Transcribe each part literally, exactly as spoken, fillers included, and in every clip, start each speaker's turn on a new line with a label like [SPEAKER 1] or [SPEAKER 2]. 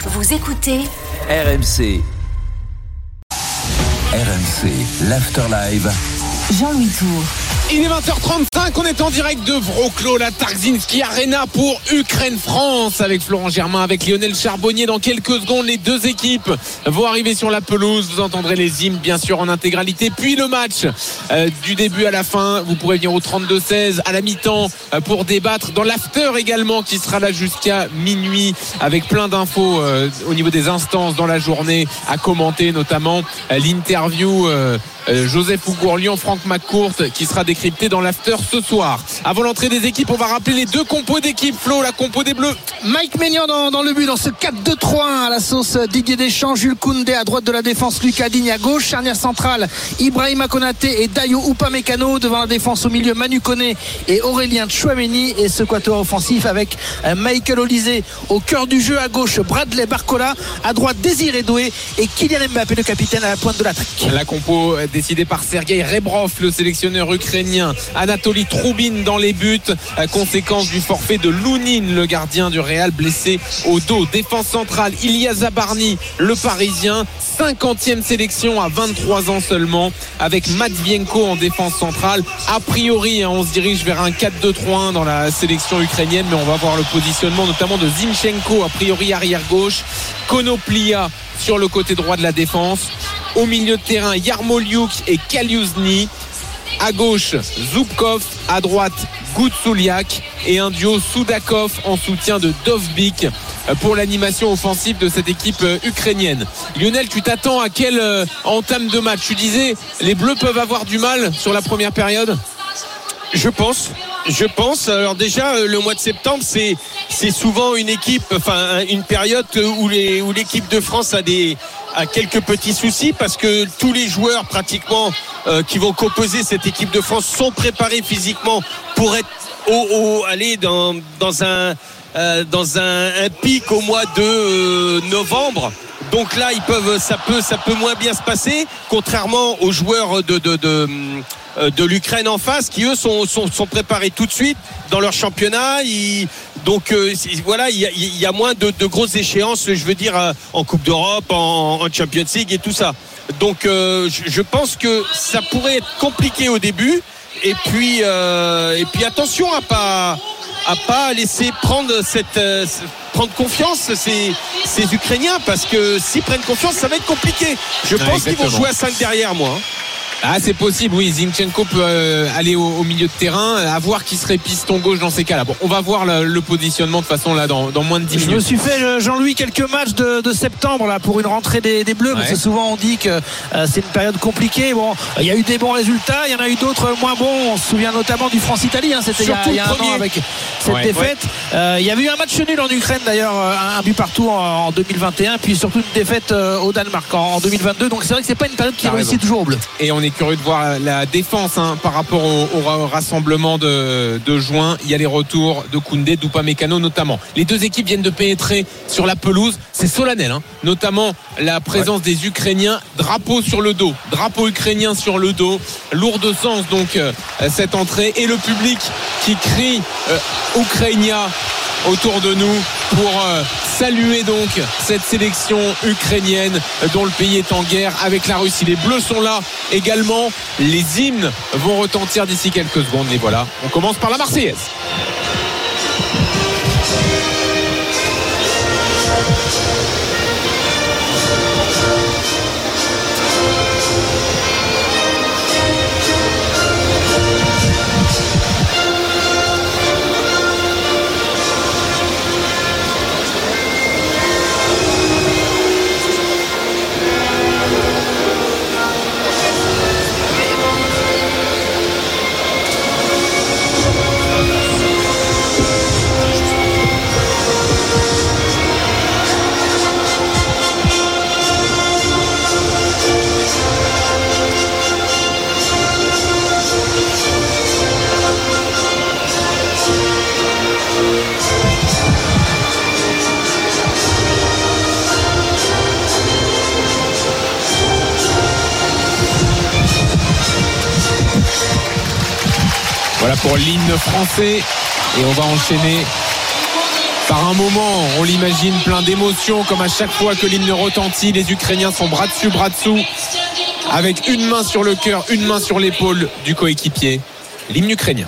[SPEAKER 1] Vous écoutez
[SPEAKER 2] R M C. R M C, l'After Live.
[SPEAKER 1] Jean-Louis Tour.
[SPEAKER 3] Il est vingt heures trente-cinq, on est en direct de Wrocław, la Tarczyński Arena pour Ukraine-France avec Florent Germain, avec Lionel Charbonnier. Dans quelques secondes, les deux équipes vont arriver sur la pelouse. Vous entendrez les hymnes bien sûr en intégralité. Puis le match euh, du début à la fin. Vous pourrez venir au trente-deux seize à la mi-temps euh, pour débattre. Dans l'after également qui sera là jusqu'à minuit avec plein d'infos euh, au niveau des instances dans la journée à commenter, notamment euh, l'interview euh, euh, Joseph Ougourlian, Franck McCourt qui sera décrypté dans l'after ce soir. Avant l'entrée des équipes, on va rappeler les deux compos d'équipe. Flo, la compo des Bleus.
[SPEAKER 4] Mike Maignan dans, dans le but dans ce quatre deux trois un à la sauce Didier Deschamps. Jules Koundé à droite de la défense, Lucas Digne à gauche, charnière centrale Ibrahima Konaté et Dayo Upamecano. Devant la défense au milieu, Manu Koné et Aurélien Tchouaméni, et ce quatuor offensif avec Michael Olise au cœur du jeu, à gauche Bradley Barcola, à droite Désiré Doué et Kylian Mbappé, le capitaine, à la pointe de l'attaque.
[SPEAKER 3] La compo décidée par Sergei Rebrov, le sélectionneur ukrainien. Anatoly Troubine dans les buts, conséquence du forfait de Lounine, le gardien du Real, blessé au dos. Défense centrale, Ilya Zabarny, le parisien, cinquantième sélection à vingt-trois ans seulement, avec Matvienko en défense centrale. A priori, on se dirige vers un quatre deux trois un dans la sélection ukrainienne, mais on va voir le positionnement notamment de Zinchenko, a priori arrière gauche, Konoplia sur le côté droit de la défense. Au milieu de terrain, Yarmolyuk et Kaliuzny. À gauche, Zubkov, à droite, Goutsouliak, et un duo Soudakov en soutien de Dovbyk pour l'animation offensive de cette équipe ukrainienne. Lionel, tu t'attends à quelle entame de match? Tu disais, les Bleus peuvent avoir du mal sur la première période?
[SPEAKER 5] Je pense, je pense. Alors déjà, le mois de septembre, c'est c'est souvent une équipe, enfin une période où les où l'équipe de France a des a quelques petits soucis, parce que tous les joueurs pratiquement euh, qui vont composer cette équipe de France sont préparés physiquement pour être au, au aller dans dans un euh, dans un, un pic au mois de euh, novembre. Donc là, ils peuvent, ça peut, ça peut moins bien se passer, contrairement aux joueurs de de, de, de l'Ukraine en face, qui eux sont, sont, sont préparés tout de suite dans leur championnat. Ils, donc euh, voilà, il y a, il y a moins de, de grosses échéances, je veux dire, en Coupe d'Europe, en, en Champions League et tout ça. Donc euh, je, je pense que ça pourrait être compliqué au début. Et puis, euh, et puis attention à pas à pas laisser prendre cette euh, prendre confiance ces, ces Ukrainiens, parce que s'ils prennent confiance, ça va être compliqué. Je
[SPEAKER 3] ah,
[SPEAKER 5] pense qu'ils vont jouer à cinq derrière, moi.
[SPEAKER 3] Ah, c'est possible, oui. Zinchenko peut euh, aller au, au milieu de terrain, à voir qui serait piston gauche dans ces cas-là. Bon, on va voir le, le positionnement de façon là dans, dans moins de dix minutes.
[SPEAKER 4] Je me suis fait, Jean-Louis, quelques matchs de, de septembre là pour une rentrée des, des Bleus, ouais. Parce que souvent on dit que euh, c'est une période compliquée. Bon, il y a eu des bons résultats, il y en a eu d'autres moins bons. On se souvient notamment du France-Italie, hein, c'était il y a, il y a un an avec cette ouais, défaite. Ouais. Euh, il y avait eu un match nul en Ukraine d'ailleurs, un, un but partout en, en deux mille vingt et un, puis surtout une défaite euh, au Danemark en, en deux mille vingt-deux. Donc c'est vrai que c'est pas une période qui réussit toujours aux Bleus.
[SPEAKER 3] Et on est curieux de voir la La défense hein, par rapport au, au rassemblement de, de juin. Il y a les retours de Koundé, d'Upamecano notamment. Les deux équipes viennent de pénétrer sur la pelouse. C'est solennel, hein, notamment la présence ouais. des Ukrainiens. Drapeau sur le dos, drapeau ukrainien sur le dos. Lourd de sens donc euh, cette entrée, et le public qui crie euh, Ukrainia autour de nous pour euh, saluer donc cette sélection ukrainienne dont le pays est en guerre avec la Russie. Les Bleus sont là également. Les hymnes vont retentir d'ici quelques secondes. Et voilà, on commence par la Marseillaise. Voilà pour l'hymne français, et on va enchaîner Par un moment, on l'imagine plein d'émotions, comme à chaque fois que l'hymne retentit, les Ukrainiens sont bras dessus, bras dessous, avec une main sur le cœur, une main sur l'épaule du coéquipier. L'hymne ukrainien.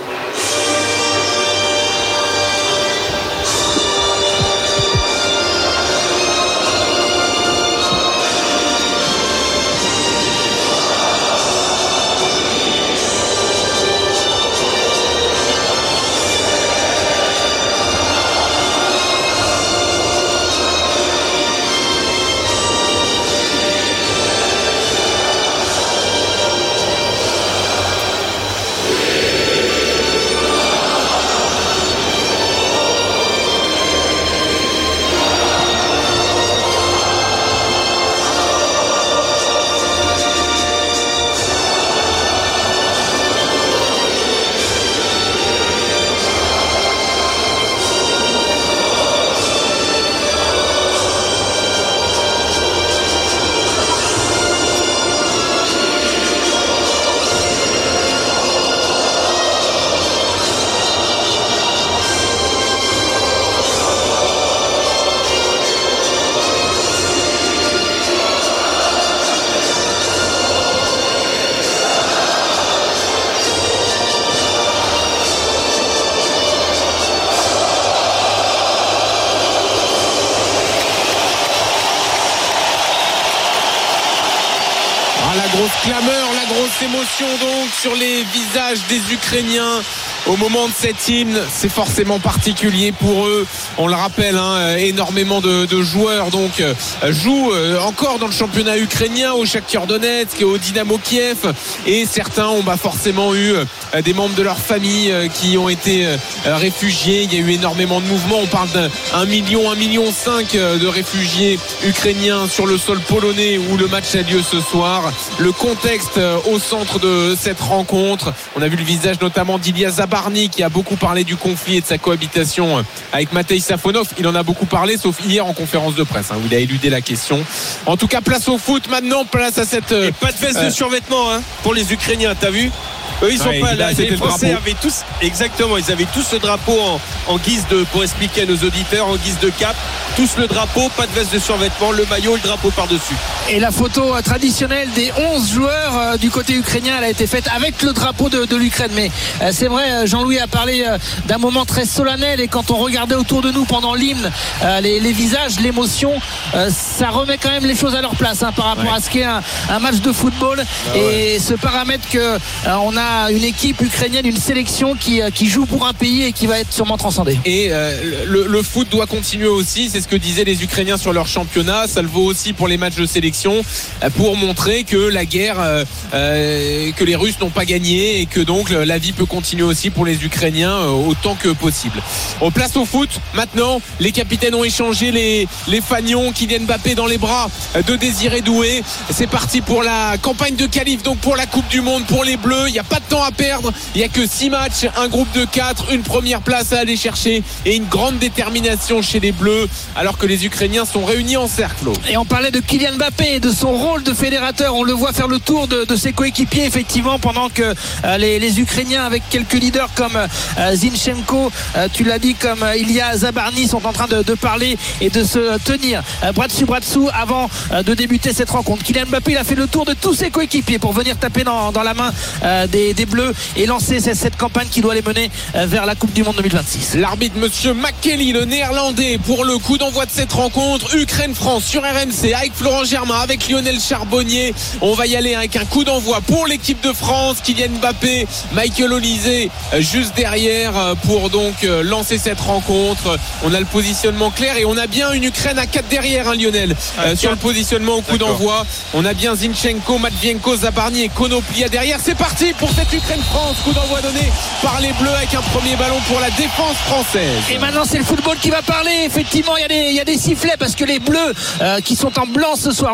[SPEAKER 3] La grosse clameur, la grosse émotion donc sur les visages des Ukrainiens au moment de cet hymne. C'est forcément particulier pour eux. On le rappelle, hein, énormément de, de joueurs donc euh, jouent euh, encore dans le championnat ukrainien, au Shakhtar Donetsk, au Dynamo Kiev, et certains ont bah, forcément eu euh, des membres de leur famille euh, qui ont été euh, réfugiés. Il y a eu énormément de mouvements. On parle d'un million, un million cinq euh, de réfugiés ukrainiens sur le sol polonais où le match a lieu ce soir. Le contexte euh, au centre de cette rencontre. On a vu le visage notamment d'Ilya Zabarny qui a beaucoup parlé du conflit et de sa cohabitation avec Matei Safonov. Il en a beaucoup parlé, sauf hier en conférence de presse, hein, où il a éludé la question. En tout cas, place au foot maintenant, place à cette...
[SPEAKER 5] Et pas de veste euh... de survêtement hein, pour les Ukrainiens, t'as vu ? Eux ils sont ouais, pas là, les Français avaient tous exactement, ils avaient tous le drapeau en, en guise de, pour expliquer à nos auditeurs, en guise de cap, tous le drapeau, pas de veste de survêtement, le maillot, le drapeau par-dessus.
[SPEAKER 4] Et la photo euh, traditionnelle des onze joueurs euh, du côté ukrainien, elle a été faite avec le drapeau de, de l'Ukraine. Mais euh, c'est vrai, Jean-Louis a parlé euh, d'un moment très solennel, et quand on regardait autour de nous pendant l'hymne, euh, les, les visages, l'émotion, euh, ça remet quand même les choses à leur place hein, par rapport ouais. à ce qu'est un, un match de football. Ah, et ouais. ce paramètre que euh, on a une équipe ukrainienne, une sélection qui, qui joue pour un pays et qui va être sûrement transcendée.
[SPEAKER 3] Et euh, le, le foot doit continuer aussi, c'est ce que disaient les Ukrainiens sur leur championnat. Ça le vaut aussi pour les matchs de sélection, pour montrer que la guerre, euh, euh, que les Russes n'ont pas gagné, et que donc la vie peut continuer aussi pour les Ukrainiens euh, autant que possible. On place au foot maintenant. Les capitaines ont échangé les, les fagnons. Kylian Mbappé dans les bras de Désiré Doué. C'est parti pour la campagne de qualif, donc pour la Coupe du Monde, pour les Bleus. Il n'y a pas de temps à perdre, il n'y a que six matchs, un groupe de quatre, une première place à aller chercher et une grande détermination chez les Bleus, alors que les Ukrainiens sont réunis en cercle.
[SPEAKER 4] Et on parlait de Kylian Mbappé et de son rôle de fédérateur. On le voit faire le tour de, de ses coéquipiers effectivement, pendant que euh, les, les Ukrainiens, avec quelques leaders comme euh, Zinchenko, euh, tu l'as dit, comme euh, Ilya Zabarny, sont en train de, de parler et de se tenir euh, bras dessus bras dessous avant euh, de débuter cette rencontre. Kylian Mbappé, il a fait le tour de tous ses coéquipiers pour venir taper dans, dans la main euh, des des Bleus et lancer cette, cette campagne qui doit les mener vers la Coupe du Monde deux mille vingt-six.
[SPEAKER 3] L'arbitre monsieur McKelly, le néerlandais, pour le coup d'envoi de cette rencontre Ukraine-France sur R M C avec Florent Germain, avec Lionel Charbonnier. On va y aller avec un coup d'envoi pour l'équipe de France. Kylian Mbappé, Michael Olise juste derrière pour donc lancer cette rencontre. On a le positionnement clair et on a bien une Ukraine à quatre derrière, hein, Lionel, euh, sur le positionnement au coup D'accord. d'envoi. On a bien Zinchenko, Matvienko, Zabarny et Konoplia derrière. C'est parti pour cette Ukraine-France, coup d'envoi donné par les Bleus avec un premier ballon pour la défense française.
[SPEAKER 4] Et maintenant c'est le football qui va parler. Effectivement, il y a des, il y a des sifflets parce que les Bleus euh, qui sont en blanc ce soir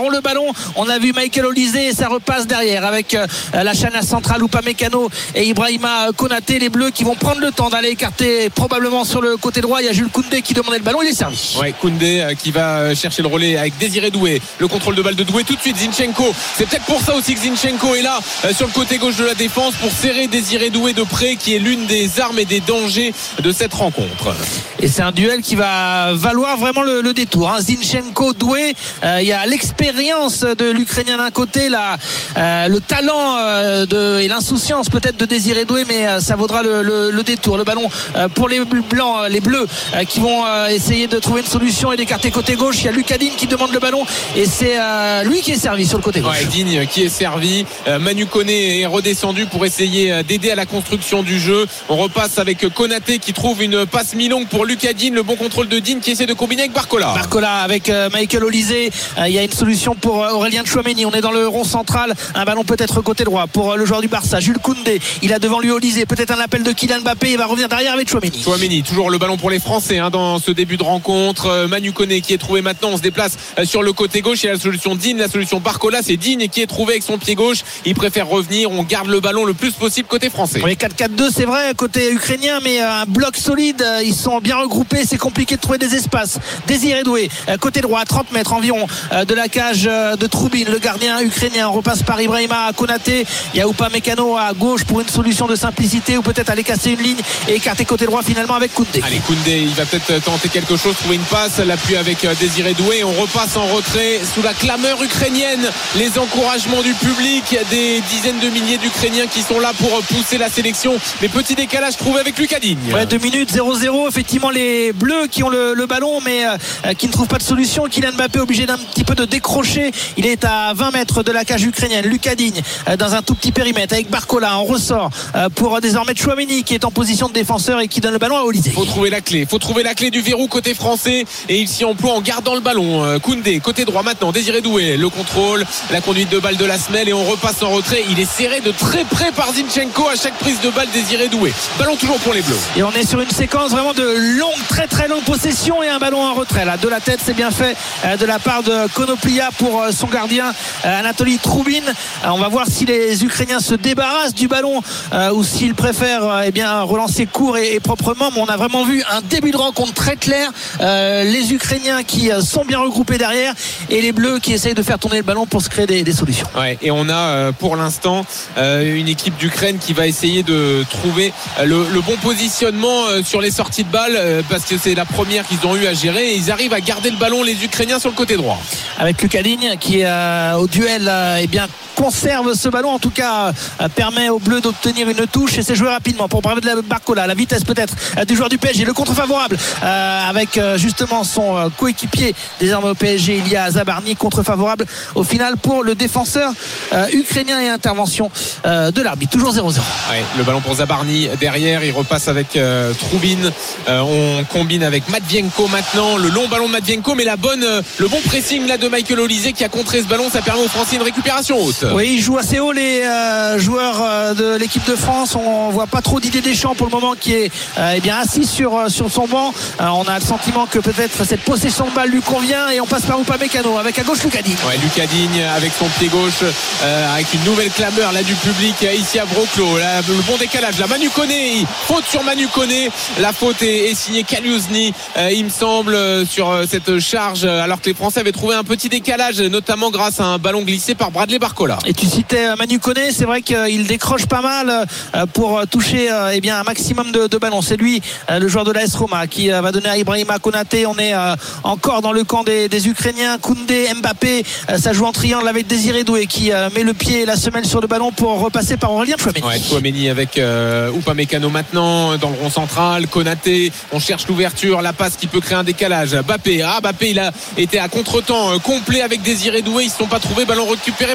[SPEAKER 4] ont le ballon. On a vu Michael Olise et ça repasse derrière avec euh, la charnière centrale Upamecano et Ibrahima Konaté, les Bleus qui vont prendre le temps d'aller écarter probablement sur le côté droit. Il y a Jules Koundé qui demandait le ballon, il est servi.
[SPEAKER 3] Ouais, Koundé euh, qui va chercher le relais avec Désiré Doué, le contrôle de balle de Doué tout de suite. Zinchenko, c'est peut-être pour ça aussi que Zinchenko est là euh, sur le côté gauche de la défense pour serrer Désiré Doué de près, qui est l'une des armes et des dangers de cette rencontre.
[SPEAKER 4] Et c'est un duel qui va valoir vraiment le, le détour, hein. Zinchenko, Doué, euh, il y a l'expérience de l'Ukrainien d'un côté, la, euh, le talent euh, de, et l'insouciance peut-être de Désiré Doué, mais euh, ça vaudra le, le, le détour. Le ballon euh, pour les blancs, les bleus euh, qui vont euh, essayer de trouver une solution et d'écarter côté gauche. Il y a Lucas Digne qui demande le ballon et c'est euh, lui qui est servi sur le côté gauche.
[SPEAKER 3] Ouais, Digne qui est servi. euh, Manu Koné est redescendu pour essayer d'aider à la construction du jeu. On repasse avec Konaté qui trouve une passe mi-longue pour Lucas Digne, le bon contrôle de Digne qui essaie de combiner avec Barcola.
[SPEAKER 4] Barcola avec euh, Michael Olise, euh, il y a une solution pour euh, Aurélien Tchouaméni. On est dans le rond central, un ballon peut-être côté droit pour euh, le joueur du Barça, Jules Koundé. Il a devant lui Olise, peut-être un appel de Kylian Mbappé, il va revenir derrière avec Tchouaméni.
[SPEAKER 3] Tchouaméni, toujours le ballon pour les Français hein, dans ce début de rencontre. euh, Manu Koné qui est trouvé maintenant, on se déplace euh, sur le côté gauche. Il y a la solution Digne, la solution Barcola, c'est Digne qui est trouvé avec son pied gauche. Il préfère revenir, on garde le ballon le plus possible côté français.
[SPEAKER 4] Oui, quatre quatre deux c'est vrai côté ukrainien, mais un bloc solide, ils sont bien regroupés, c'est compliqué de trouver des espaces. Désiré Doué, côté droit à trente mètres environ de la cage de Troubine, le gardien ukrainien. On repasse par Ibrahima Konaté, il y a Upamecano à gauche pour une solution de simplicité ou peut-être aller casser une ligne et écarter côté droit finalement avec Koundé.
[SPEAKER 3] Allez, Koundé, il va peut-être tenter quelque chose, trouver une passe, l'appui avec Désiré Doué. On repasse en retrait sous la clameur ukrainienne, les encouragements du public, des dizaines de milliers d'Ukrainiens qui sont là pour pousser la sélection. Mais petit décalage trouvé avec Lucas Digne.
[SPEAKER 4] Ouais, deux minutes zéro zéro, effectivement les Bleus qui ont le, le ballon mais euh, qui ne trouvent pas de solution. Kylian Mbappé obligé d'un petit peu de décrocher, il est à vingt mètres de la cage ukrainienne. Lucas Digne euh, dans un tout petit périmètre avec Barcola, on ressort euh, pour euh, désormais Tchouaméni qui est en position de défenseur et qui donne le ballon à Olise.
[SPEAKER 3] Faut trouver la clé, faut trouver la clé du verrou côté français et il s'y emploie en gardant le ballon. euh, Koundé, côté droit maintenant, Désiré Doué, le contrôle, la conduite de balle de la semelle et on repasse en retrait. Il est serré de très près par Zinchenko à chaque prise de balle. Désiré Doué, ballon toujours pour les Bleus.
[SPEAKER 4] Et on est sur une séquence vraiment de longue, très très longue possession et un ballon en retrait là de la tête, c'est bien fait euh, de la part de Konoplia pour euh, son gardien euh, Anatoly Troubine. Euh, on va voir si les Ukrainiens se débarrassent du ballon euh, ou s'ils préfèrent euh, eh bien relancer court et, et proprement. Mais on a vraiment vu un début de rencontre très clair, euh, les Ukrainiens qui euh, sont bien regroupés derrière et les Bleus qui essayent de faire tourner le ballon pour se créer des, des solutions.
[SPEAKER 3] Ouais, et on a euh, pour l'instant euh, une équipe d'Ukraine qui va essayer de trouver euh, le, le bon positionnement euh, sur les sorties de balle euh, parce que c'est la première qu'ils ont eu à gérer et ils arrivent à garder le ballon les Ukrainiens sur le côté droit.
[SPEAKER 4] Avec Lucas Digne qui euh, au duel euh, eh bien conserve ce ballon, en tout cas euh, permet aux Bleus d'obtenir une touche et c'est joué rapidement pour braver de la Barcola, la vitesse peut-être euh, du joueur du P S G, le contre favorable euh, avec euh, justement son euh, coéquipier désormais au P S G, il y a Zabarny, contre favorable au final pour le défenseur euh, ukrainien et intervention euh, de l'arbitre, toujours zéro zéro.
[SPEAKER 3] Ouais, le ballon pour Zabarny derrière, il repasse avec euh, Troubine, euh, on combine avec Matvienko maintenant, le long ballon de Matvienko mais la bonne, euh, le bon pressing là de Michael Olise qui a contré ce ballon, ça permet aux Français une récupération haute.
[SPEAKER 4] Oui, ils jouent assez haut les euh, joueurs euh, de l'équipe de France. On voit pas trop d'idées Deschamps pour le moment qui est euh, eh bien assis sur, euh, sur son banc. Euh, on a le sentiment que peut-être cette possession de balle lui convient et on passe par Upamecano avec à gauche Lucas Digne.
[SPEAKER 3] Ouais, Lucas Digne avec son pied gauche euh, avec une nouvelle clameur là du public euh, ici à Wrocław. Là, le bon décalage là, Manu Koné, faute sur Manu Koné. La faute est, est signée Kaliuzny euh, il me semble euh, sur euh, cette charge euh, alors que les Français avaient trouvé un petit décalage notamment grâce à un ballon glissé par Bradley Barcola.
[SPEAKER 4] Et tu citais Manu Koné, c'est vrai qu'il décroche pas mal pour toucher eh bien, un maximum de, de ballons. C'est lui le joueur de l'A S Roma qui va donner à Ibrahima Konaté. On est encore dans le camp des, des Ukrainiens. Koundé, Mbappé, ça joue en triangle avec Désiré Doué qui met le pied et la semelle sur le ballon pour repasser par Aurélien Tchouaméni.
[SPEAKER 3] Ouais, Tchouaméni avec euh, Upamecano maintenant dans le rond central. Konaté, on cherche l'ouverture, la passe qui peut créer un décalage. Mbappé, ah Mbappé il a été à contre-temps euh, complet avec Désiré Doué. Ils ne se sont pas trouvés, ballon récupéré par les Ukrainiens.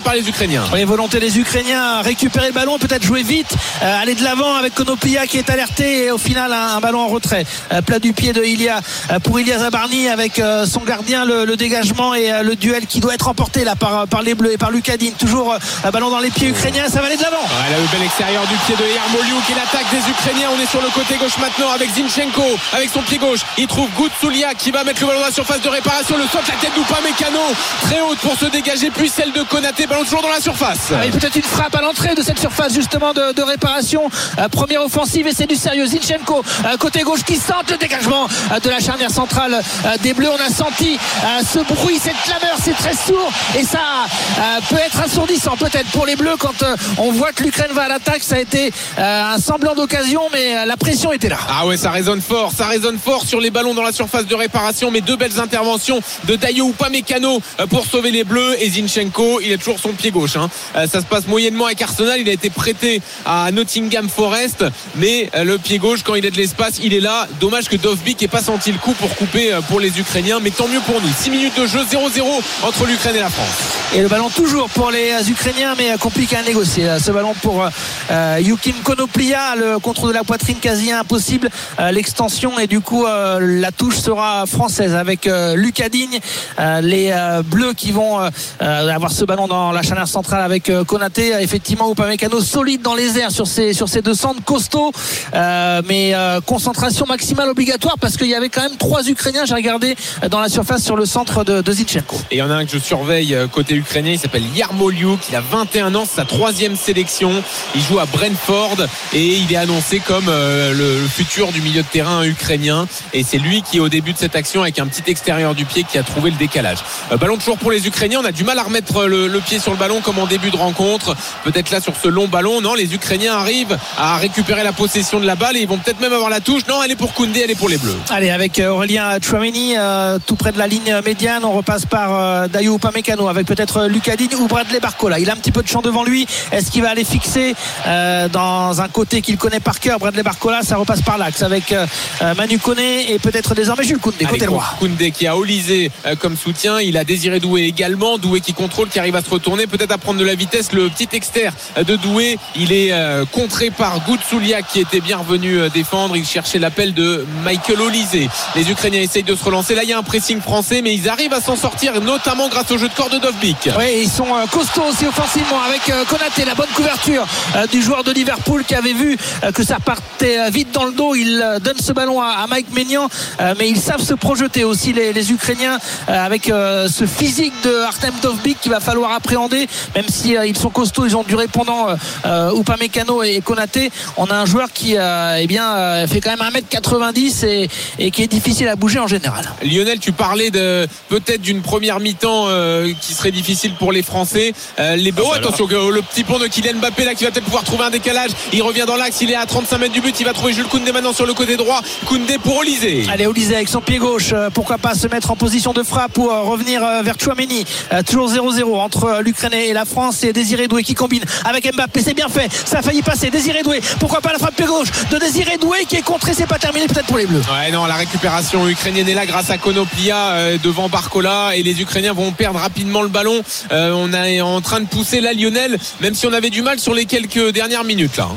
[SPEAKER 3] Ukrainiens.
[SPEAKER 4] Les volontés des Ukrainiens, récupérer le ballon, peut-être jouer vite, euh, aller de l'avant avec Konoplia qui est alerté et au final un, un ballon en retrait. Euh, plat du pied de Ilia euh, pour Ilia Zabarny avec euh, son gardien, le, le dégagement et euh, le duel qui doit être remporté là par, par les Bleus et par Lukadin. Toujours euh, un ballon dans les pieds ukrainiens, ça va aller de l'avant.
[SPEAKER 3] Ouais, là, le bel extérieur du pied de Yarmolyuk et l'attaque des Ukrainiens. On est sur le côté gauche maintenant avec Zinchenko avec son pied gauche. Il trouve Goutsoulia qui va mettre le ballon dans la surface de réparation. Le saute, la tête d'Upamecano très haute pour se dégager, puis celle de Konaté, ballon toujours dans la surface.
[SPEAKER 4] Ah, et peut-être une frappe à l'entrée de cette surface justement de, de réparation. Euh, première offensive et c'est du sérieux. Zinchenko euh, côté gauche qui sente le dégagement euh, de la charnière centrale euh, des Bleus. On a senti euh, ce bruit, cette clameur, c'est très sourd et ça euh, peut être assourdissant peut-être pour les Bleus quand euh, on voit que l'Ukraine va à l'attaque. Ça a été euh, un semblant d'occasion mais euh, la pression était là.
[SPEAKER 3] Ah ouais, ça résonne fort, ça résonne fort sur les ballons dans la surface de réparation, mais deux belles interventions de Dayo Upamecano pour sauver les Bleus et Zinchenko, il a toujours son pied gauche hein. Ça se passe moyennement avec Arsenal, il a été prêté à Nottingham Forest, mais le pied gauche quand il a de l'espace il est là. Dommage que Dovbyk n'ait pas senti le coup pour couper pour les Ukrainiens, mais tant mieux pour nous. Six minutes de jeu, zéro zéro entre l'Ukraine et la France.
[SPEAKER 4] Et le ballon toujours pour les Ukrainiens, mais compliqué à négocier ce ballon pour euh, Yukim Konoplia, le contrôle de la poitrine quasi impossible, euh, l'extension et du coup euh, la touche sera française avec euh, Lukadin. Euh, les euh, Bleus qui vont euh, avoir ce ballon dans la charnière centrale avec euh, Konaté. Effectivement, Upamecano solide dans les airs sur ces, sur ces deux centres costauds, euh, mais euh, concentration maximale obligatoire parce qu'il y avait quand même trois Ukrainiens, j'ai regardé dans la surface sur le centre de, de Zinchenko.
[SPEAKER 3] Et il y en a un que je surveille côté ukrainien, il s'appelle Yarmolyuk, il a vingt et un ans, c'est sa troisième sélection, il joue à Brentford et il est annoncé comme euh, le, le futur du milieu de terrain ukrainien et c'est lui qui au début de cette action avec un petit extérieur du pied qui a trouvé le décalage. Euh, ballon toujours pour les Ukrainiens, on a du mal à remettre le, le pied sur le ballon comme en début de rencontre, peut-être là sur ce long ballon, non, les Ukrainiens arrivent à récupérer la possession de la balle et ils vont peut-être même avoir la touche, non, elle est pour Koundé, elle est pour les Bleus.
[SPEAKER 4] Allez, avec Aurélien Tchouaméni euh, tout près de la ligne médiane, on repasse par euh, Dayo Upamecano avec peut-être Lukadin ou Bradley Barcola. Il a un petit peu de champ devant lui, est-ce qu'il va aller fixer euh, dans un côté qu'il connaît par cœur Bradley Barcola? Ça repasse par l'axe avec euh, Manu Koné et peut-être désormais Jules Koundé côté droit.
[SPEAKER 3] Koundé qui a Olysée euh, comme soutien, il a Désiré Doué également, Doué qui contrôle, qui arrive à se retourner, peut-être à prendre de la vitesse. Le petit externe de Doué, il est euh, contré par Goutsoulia qui était bien revenu euh, défendre, il cherchait l'appel de Michael Olysée. Les Ukrainiens essayent de se relancer, là il y a un pressing français mais ils arrivent à s'en sortir notamment grâce au jeu de corps de Dovbyk.
[SPEAKER 4] Oui, ils sont euh, costauds aussi offensivement avec euh, Konaté, la bonne couverture euh, du joueur de Liverpool qui avait vu euh, que ça partait euh, vite dans le dos. Il euh, donne ce ballon à, à Mike Maignan, euh, mais ils savent se projeter aussi les, les Ukrainiens euh, avec euh, ce physique de Artem Dovbyk qu'il va falloir appréhender, même si euh, ils sont costauds, ils ont du répondant euh, Upamecano et Konaté. On a un joueur qui euh, eh bien, euh, fait quand même un mètre quatre-vingt-dix et, et qui est difficile à bouger en général.
[SPEAKER 3] Lionel, tu parlais de peut-être d'une première mi-temps euh, qui serait difficile pour les Français. Euh, les... Oh, attention, le petit pont de Kylian Mbappé là qui va peut-être pouvoir trouver un décalage. Il revient dans l'axe, il est à trente-cinq mètres du but, il va trouver Jules Koundé maintenant sur le côté droit. Koundé pour Olysée.
[SPEAKER 4] Allez, Olysée avec son pied gauche, euh, pourquoi pas se mettre en position de frappe pour euh, revenir euh, vers Tchouaméni. Euh, toujours zéro zéro entre euh, l'Ukraine et la France et Désiré Doué qui combine avec Mbappé, c'est bien fait, ça a failli passer. Désiré Doué, pourquoi pas la frappe pied gauche de Désiré Doué qui est contré, c'est pas terminé peut-être pour les Bleus.
[SPEAKER 3] Ouais, non, la récupération ukrainienne est là grâce à Konoplia euh, devant Barcola et les Ukrainiens vont perdre rapidement le ballon. Euh, on est en train de pousser là Lionel, même si on avait du mal sur les quelques dernières minutes là.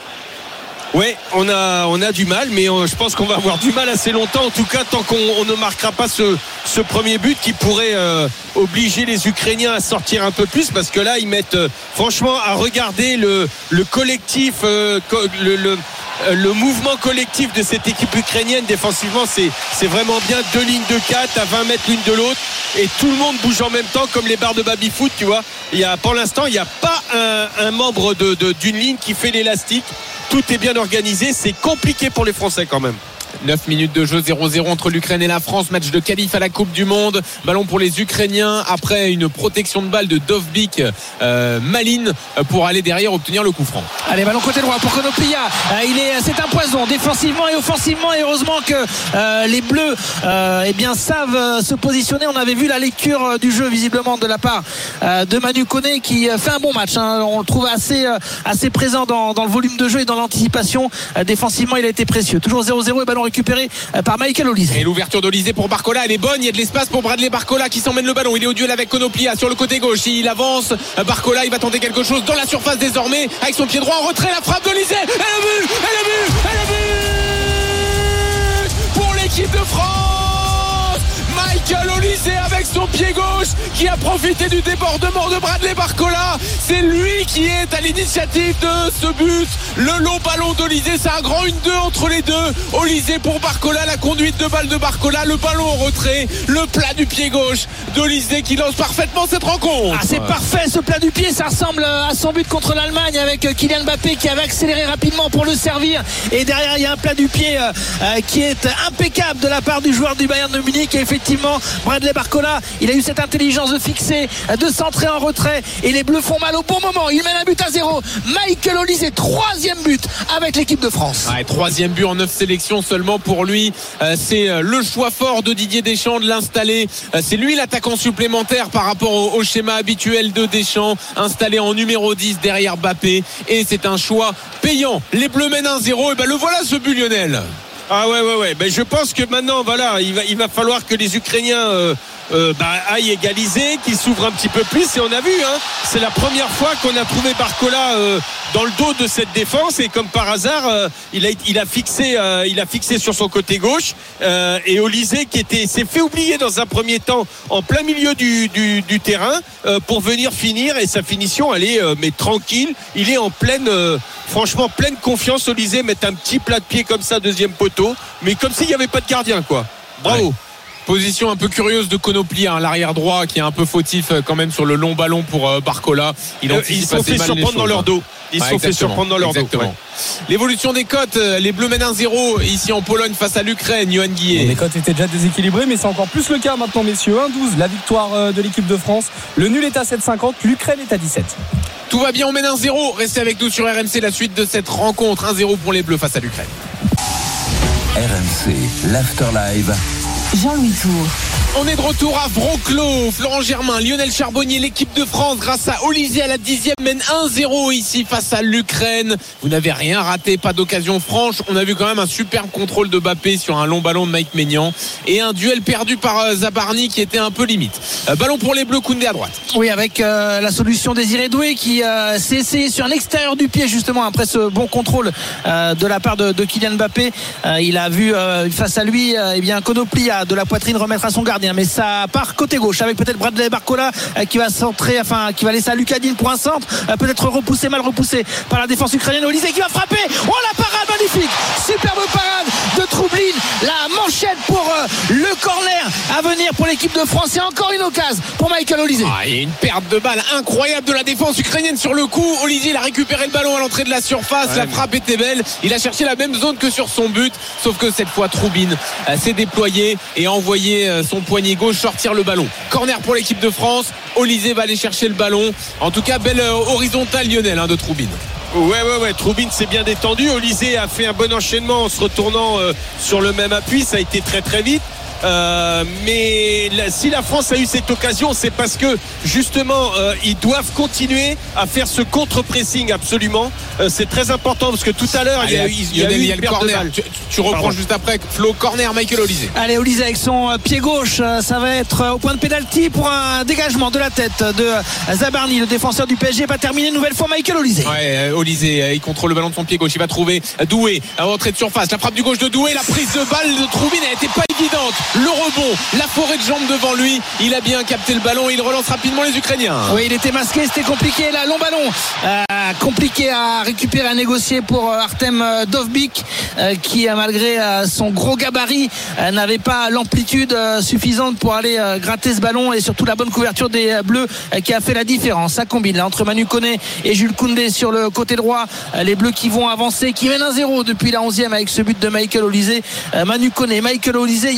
[SPEAKER 5] Oui, on a, on a du mal, mais on, je pense qu'on va avoir du mal assez longtemps, en tout cas tant qu'on on ne marquera pas ce, ce premier but qui pourrait euh, obliger les Ukrainiens à sortir un peu plus, parce que là ils mettent euh, franchement à regarder le, le collectif, euh, le, le, le mouvement collectif de cette équipe ukrainienne défensivement, c'est, c'est vraiment bien, deux lignes de quatre à vingt mètres l'une de l'autre et tout le monde bouge en même temps comme les barres de baby-foot, tu vois. Il y a, pour l'instant il n'y a pas un, un membre de, de, d'une ligne qui fait l'élastique. Tout est bien organisé, c'est compliqué pour les Français quand même.
[SPEAKER 3] neuf minutes de jeu, zéro zéro entre l'Ukraine et la France, match de qualif à la Coupe du Monde. Ballon pour les Ukrainiens après une protection de balle de Dovbyk euh, Maline pour aller derrière obtenir le coup franc.
[SPEAKER 4] Allez, ballon côté droit pour Konoplia. Euh, il est, c'est un poison défensivement et offensivement et heureusement que euh, les Bleus euh, eh bien, savent euh, se positionner. On avait vu la lecture euh, du jeu visiblement de la part euh, de Manu Koné qui euh, fait un bon match. Hein. On le trouve assez, euh, assez présent dans, dans le volume de jeu et dans l'anticipation. Euh, défensivement, il a été précieux. Toujours zéro zéro et ballon récupéré récupéré par Michael Olise.
[SPEAKER 3] Et l'ouverture d'Olise pour Barcola, elle est bonne. Il y a de l'espace pour Bradley Barcola qui s'emmène le ballon. Il est au duel avec Konoplia sur le côté gauche. Il avance. Barcola, il va tenter quelque chose dans la surface désormais avec son pied droit en retrait. La frappe d'Olise. Elle a vu, elle a vu, elle a vu pour l'équipe de France. Michael Olise avec son pied gauche qui a profité du débordement de Bradley Barcola. C'est lui qui est à l'initiative de ce but. Le long ballon d'Olise, c'est un grand une deux entre les deux. Olise pour Barcola, la conduite de balle de Barcola, le ballon en retrait, le plat du pied gauche d'Olise qui lance parfaitement cette rencontre.
[SPEAKER 4] Ah, c'est ouais. parfait ce plat du pied, ça ressemble à son but contre l'Allemagne avec Kylian Mbappé qui avait accéléré rapidement pour le servir. Et derrière il y a un plat du pied euh, qui est impeccable de la part du joueur du Bayern de Munich. Et effectivement Bradley Barcola, il a eu cette intelligence de fixer, de centrer en retrait, et les Bleus font mal au bon moment. Il mène un but à zéro. Michael Olise, troisième but avec l'équipe de France.
[SPEAKER 3] Ouais, troisième but en neuf sélections seulement pour lui. Euh, c'est euh, le choix fort de Didier Deschamps de l'installer. Euh, c'est lui l'attaquant supplémentaire par rapport au, au schéma habituel de Deschamps, installé en numéro dix derrière Mbappé. Et c'est un choix payant. Les Bleus mènent un zéro. Et ben le voilà ce but, Lionel.
[SPEAKER 5] Ah ouais ouais ouais. Ben je pense que maintenant voilà, il va il va falloir que les Ukrainiens euh, euh, bah, aillent égaliser, qu'ils s'ouvrent un petit peu plus. Et on a vu, hein, c'est la première fois qu'on a trouvé Barcola euh, dans le dos de cette défense. Et comme par hasard, euh, il a il a fixé euh, il a fixé sur son côté gauche. Euh, et Olise qui était s'est fait oublier dans un premier temps en plein milieu du du, du terrain euh, pour venir finir. Et sa finition, elle est euh, mais tranquille. Il est en pleine euh, franchement pleine confiance. Olise mettre un petit plat de pied comme ça, deuxième poteau, mais comme s'il n'y avait pas de gardien, quoi. Bravo.
[SPEAKER 3] Ouais. Position un peu curieuse de Konoplia, hein, l'arrière droit qui est un peu fautif quand même sur le long ballon pour euh, Barcola.
[SPEAKER 5] Il euh, ils se sont fait surprendre dans leur dos. Ils se sont fait surprendre dans leur dos. Ouais.
[SPEAKER 3] L'évolution des cotes, les Bleus mènent un zéro ici en Pologne face à l'Ukraine. Johan Guillet.
[SPEAKER 6] Les cotes étaient déjà déséquilibrées, mais c'est encore plus le cas maintenant, messieurs. un douze, la victoire de l'équipe de France. Le nul est à sept cinquante, l'Ukraine est à dix-sept.
[SPEAKER 3] Tout va bien, on mène un zéro. Restez avec nous sur R M C, la suite de cette rencontre. un zéro pour les Bleus face à l'Ukraine.
[SPEAKER 2] R M C, l'After Live.
[SPEAKER 1] Jean-Louis Tour.
[SPEAKER 3] On est de retour à Wrocław. Florent Germain, Lionel Charbonnier, l'équipe de France grâce à Olise à la dixième mène un zéro ici face à l'Ukraine. Vous n'avez rien raté, pas d'occasion franche. On a vu quand même un superbe contrôle de Mbappé sur un long ballon de Mike Maignan et un duel perdu par Zabarny qui était un peu limite. Euh, ballon pour les Bleus, Koundé à droite.
[SPEAKER 4] Oui, avec euh, la solution Désiré Doué qui euh, s'est essayé sur l'extérieur du pied justement après ce bon contrôle euh, de la part de, de Kylian Mbappé. Euh, il a vu euh, face à lui euh, eh bien Konoplia de la poitrine remettre à son gardien, mais ça part côté gauche avec peut-être Bradley Barcola euh, qui va centrer, enfin qui va laisser à Lucadine pour un centre, euh, peut-être repoussé, mal repoussé par la défense ukrainienne. Olise qui va frapper. Oh, la parade magnifique, superbe parade de Troublin, la manchette pour euh, le corner à venir pour l'équipe de France. Et encore une occasion pour Michael Olise.
[SPEAKER 3] Ah, et une perte de balle incroyable de la défense ukrainienne sur le coup. Olise, il a récupéré le ballon à l'entrée de la surface. Ouais, la frappe mais... était belle. Il a cherché la même zone que sur son but, sauf que cette fois Troubin euh, s'est déployé et a envoyé euh, son poignet gauche sortir le ballon. Corner pour l'équipe de France. Olise va aller chercher le ballon. En tout cas, belle euh, horizontale, Lionel, hein, de Troubin.
[SPEAKER 5] Ouais, ouais, ouais. Troubin s'est bien détendu. Olise a fait un bon enchaînement en se retournant euh, sur le même appui. Ça a été très très vite. Euh, mais la, si la France a eu cette occasion, c'est parce que justement euh, ils doivent continuer à faire ce contre-pressing absolument. Euh, c'est très important parce que tout à l'heure
[SPEAKER 3] Allez, il y a eu, il y a eu il y a une perte de balle. Tu, tu reprends Pardon. juste après. Flo, corner, Michael Olise.
[SPEAKER 4] Allez, Olise avec son pied gauche, ça va être au point de pénalty pour un dégagement de la tête de Zabarny, le défenseur du P S G. Va terminer une nouvelle fois Michael Olise.
[SPEAKER 3] Ouais, Olise, il contrôle le ballon de son pied gauche. Il va trouver Doué à entrée de surface. La frappe du gauche de Doué, la prise de balle de Troubin n'était pas évidente. Le rebond, la forêt de jambes devant lui, il a bien capté le ballon, il relance rapidement les Ukrainiens.
[SPEAKER 4] Oui, il était masqué, c'était compliqué là, long ballon euh, compliqué à récupérer, à négocier pour euh, Artem Dovbyk euh, qui euh, malgré euh, son gros gabarit euh, n'avait pas l'amplitude euh, suffisante pour aller euh, gratter ce ballon, et surtout la bonne couverture des euh, Bleus euh, qui a fait la différence. Ça combine là entre Manu Koné et Jules Koundé sur le côté droit, euh, les Bleus qui vont avancer, qui mènent un zéro depuis la onzième avec ce but de Michael Olise. euh, Manu Koné, Michael Olise, il y a quelques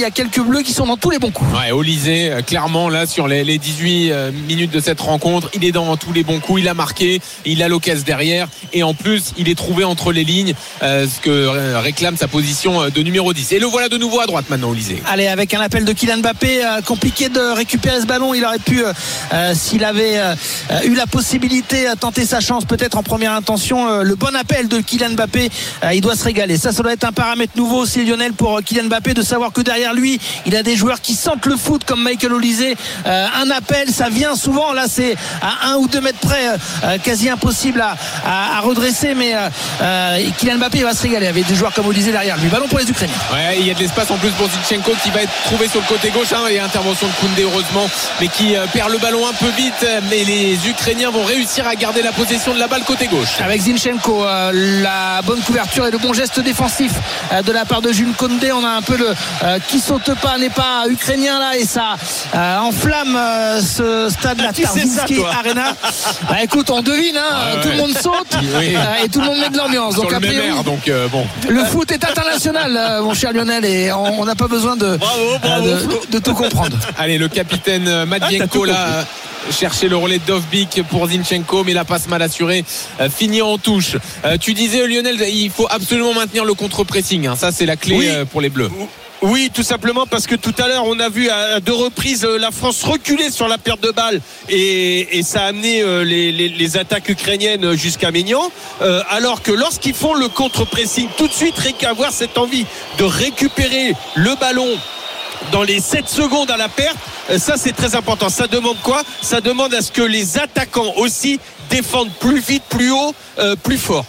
[SPEAKER 4] Bleus qui sont dans tous les bons coups.
[SPEAKER 3] Ouais, Olysée, euh, clairement là sur les, les dix-huit euh, minutes de cette rencontre, il est dans tous les bons coups, il a marqué, il a l'occasion derrière et en plus il est trouvé entre les lignes, euh, ce que euh, réclame sa position euh, de numéro dix. Et le voilà de nouveau à droite maintenant, Olysée.
[SPEAKER 4] Allez, avec un appel de Kylian Mbappé, euh, compliqué de récupérer ce ballon. Il aurait pu, euh, euh, s'il avait euh, eu la possibilité, euh, tenter sa chance peut-être en première intention. Euh, le bon appel de Kylian Mbappé, euh, il doit se régaler. Ça, ça doit être un paramètre nouveau aussi, Lionel, pour Kylian Mbappé, de savoir que derrière lui il a des joueurs qui sentent le foot comme Michael Olysée. Euh, un appel, ça vient souvent, là c'est à un ou deux mètres près, euh, quasi impossible à, à, à redresser, mais euh, Kylian Mbappé il va se régaler avec des joueurs comme Olysée derrière lui. Ballon pour les Ukrainiens.
[SPEAKER 3] Ouais, il y a de l'espace en plus pour Zinchenko qui va être trouvé sur le côté gauche, hein. Il y a intervention de Koundé heureusement, mais qui euh, perd le ballon un peu vite, mais les Ukrainiens vont réussir à garder la possession de la balle côté gauche.
[SPEAKER 4] Avec Zinchenko, euh, la bonne couverture et le bon geste défensif euh, de la part de Jules Koundé. On a un peu le euh, qui saute pas n'est pas ukrainien là, et ça euh, enflamme euh, ce stade, la Tarzinski Arena. Bah écoute, on devine, hein,
[SPEAKER 3] ah ouais.
[SPEAKER 4] Tout le monde saute, oui. euh, et tout le monde met de l'ambiance.
[SPEAKER 3] Sur
[SPEAKER 4] donc
[SPEAKER 3] le
[SPEAKER 4] après,
[SPEAKER 3] même air, donc euh, bon.
[SPEAKER 4] Le foot est international, euh, mon cher Lionel, et on n'a pas besoin de,
[SPEAKER 5] bravo, bravo.
[SPEAKER 4] Euh, de, de tout comprendre.
[SPEAKER 3] Allez, le capitaine Matvienko ah, là chercher le relais de Dovbyk pour Zinchenko, mais la passe mal assurée, euh, fini en touche. Euh, tu disais, Lionel, il faut absolument maintenir le contre-pressing, hein. Ça c'est la clé oui. euh, pour les Bleus.
[SPEAKER 5] Oui, tout simplement parce que tout à l'heure on a vu à deux reprises la France reculer sur la perte de balle et, et ça a amené les, les, les attaques ukrainiennes jusqu'à Maignan, euh, alors que lorsqu'ils font le contre-pressing tout de suite, rien qu'à avoir cette envie de récupérer le ballon dans les sept secondes à la perte, ça c'est très important. Ça demande quoi? Ça demande à ce que les attaquants aussi défendent plus vite, plus haut, euh, plus fort.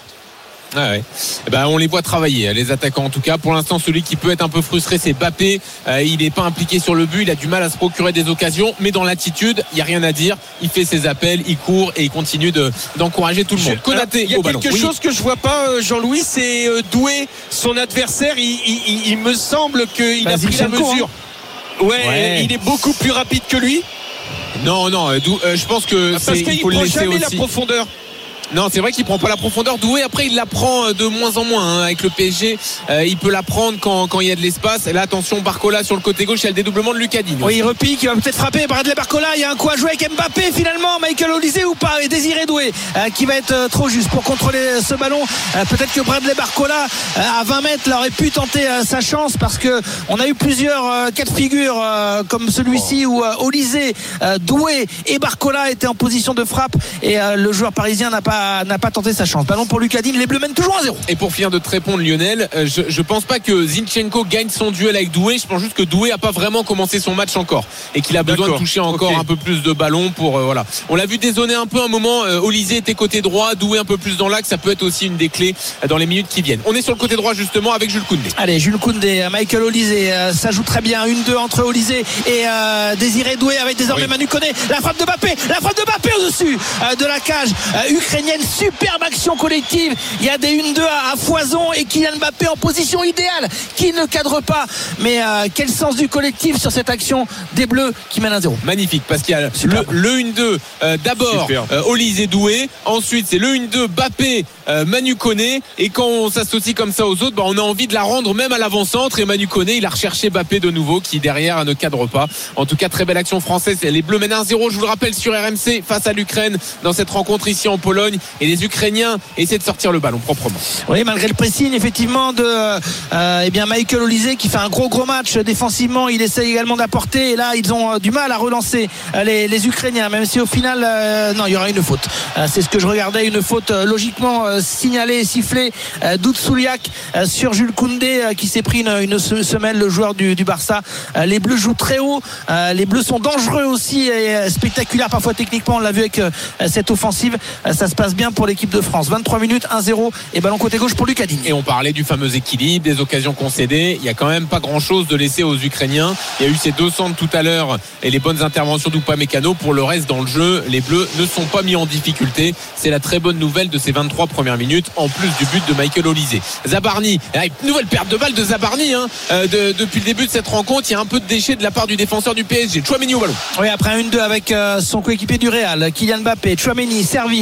[SPEAKER 3] Ah ouais. Eh ben, on les voit travailler, les attaquants en tout cas. Pour l'instant, celui qui peut être un peu frustré, c'est Mbappé. Euh, il n'est pas impliqué sur le but, il a du mal à se procurer des occasions, mais dans l'attitude, il n'y a rien à dire. Il fait ses appels, il court et il continue de, d'encourager tout le monde.
[SPEAKER 5] Konaté, il y a quelque chose oui. que je vois pas, Jean-Louis, c'est Doué, son adversaire. Il, il, il me semble qu'il bah, a pris la mesure. Hein. Ouais, ouais, il est beaucoup plus rapide que lui.
[SPEAKER 3] Non, non, euh, je pense que
[SPEAKER 5] parce
[SPEAKER 3] c'est,
[SPEAKER 5] qu'il
[SPEAKER 3] il faut
[SPEAKER 5] prend
[SPEAKER 3] le laisser
[SPEAKER 5] jamais
[SPEAKER 3] aussi.
[SPEAKER 5] La profondeur.
[SPEAKER 3] Non, c'est vrai qu'il prend pas la profondeur. Doué, après, il la prend de moins en moins hein, avec le P S G. Euh, il peut la prendre quand, quand il y a de l'espace. Et là, attention, Barcola sur le côté gauche, il y a le dédoublement de Lucas Digne.
[SPEAKER 4] Oui, il repique, il va peut-être frapper. Bradley Barcola, il y a un coup à jouer avec Mbappé finalement. Michael Olysée ou pas? Et Désiré Doué euh, qui va être euh, trop juste pour contrôler ce ballon. Euh, peut-être que Bradley Barcola euh, à vingt mètres là, aurait pu tenter euh, sa chance, parce que on a eu plusieurs euh, cas de figure euh, comme celui-ci où euh, Olysée, euh, Doué et Barcola étaient en position de frappe et euh, le joueur parisien n'a pas, n'a pas tenté sa chance. Ballon pour Lucas Digne, les Bleus mènent toujours à zéro.
[SPEAKER 3] Et pour finir de te répondre, Lionel, euh, je, je pense pas que Zinchenko gagne son duel avec Doué. Je pense juste que Doué a pas vraiment commencé son match encore et qu'il a besoin D'accord. de toucher encore okay. un peu plus de ballons pour euh, voilà. On l'a vu dézonner un peu un moment. Euh, Olysée était côté droit, Doué un peu plus dans l'axe. Ça peut être aussi une des clés euh, dans les minutes qui viennent. On est sur le côté droit justement avec Jules Koundé.
[SPEAKER 4] Allez, Jules Koundé, Michael Olysée, euh, ça joue très bien. une deux entre Olysée et euh, Désiré Doué avec désormais oui. Manu Koné. La frappe de Mbappé, la frappe de Mbappé au-dessus euh, de la cage euh, ukrainienne. Superbe action collective. Il y a des une deux à, à foison et Kylian Mbappé en position idéale qui ne cadre pas. Mais euh, quel sens du collectif sur cette action des Bleus qui mènent un zéro.
[SPEAKER 3] Magnifique, parce qu'il y a le, le une deux euh, d'abord euh, Olysée Doué, ensuite c'est le une deux Mbappé euh, Manu Koné, et quand on s'associe comme ça aux autres, bah, on a envie de la rendre même à l'avant-centre, et Manu Koné il a recherché Mbappé de nouveau qui derrière ne cadre pas. En tout cas très belle action française. Les Bleus mènent un zéro, je vous le rappelle, sur R M C face à l'Ukraine dans cette rencontre ici en Pologne, et les Ukrainiens essaient de sortir le ballon proprement.
[SPEAKER 4] Oui, malgré le pressing effectivement de euh, eh bien Michael Olysée qui fait un gros gros match défensivement, il essaie également d'apporter, et là ils ont euh, du mal à relancer euh, les, les Ukrainiens, même si au final euh, non, il y aura une faute. Euh, c'est ce que je regardais, une faute euh, logiquement euh, signalée, sifflée euh, d'Outsouliak euh, sur Jules Koundé euh, qui s'est pris une, une semelle, le joueur du, du Barça. Euh, les Bleus jouent très haut, euh, les Bleus sont dangereux aussi et euh, spectaculaires parfois techniquement, on l'a vu avec euh, cette offensive. Euh, ça se passe bien pour l'équipe de France. vingt-trois minutes, un zéro et ballon côté gauche pour Lucas Digne.
[SPEAKER 3] Et on parlait du fameux équilibre, des occasions concédées. Il y a quand même pas grand chose de laisser aux Ukrainiens. Il y a eu ces deux centres tout à l'heure et les bonnes interventions d'Upamecano. Pour le reste dans le jeu, les Bleus ne sont pas mis en difficulté. C'est la très bonne nouvelle de ces vingt-trois premières minutes, en plus du but de Michael Olysée. Zabarni, nouvelle perte de balle de Zabarni hein. euh, de, depuis le début de cette rencontre. Il y a un peu de déchets de la part du défenseur du P S G. Tchouaméni au ballon.
[SPEAKER 4] Oui, après un une deux avec euh, son coéquipier du Real, Kylian Mbappé. Tchouaméni servi à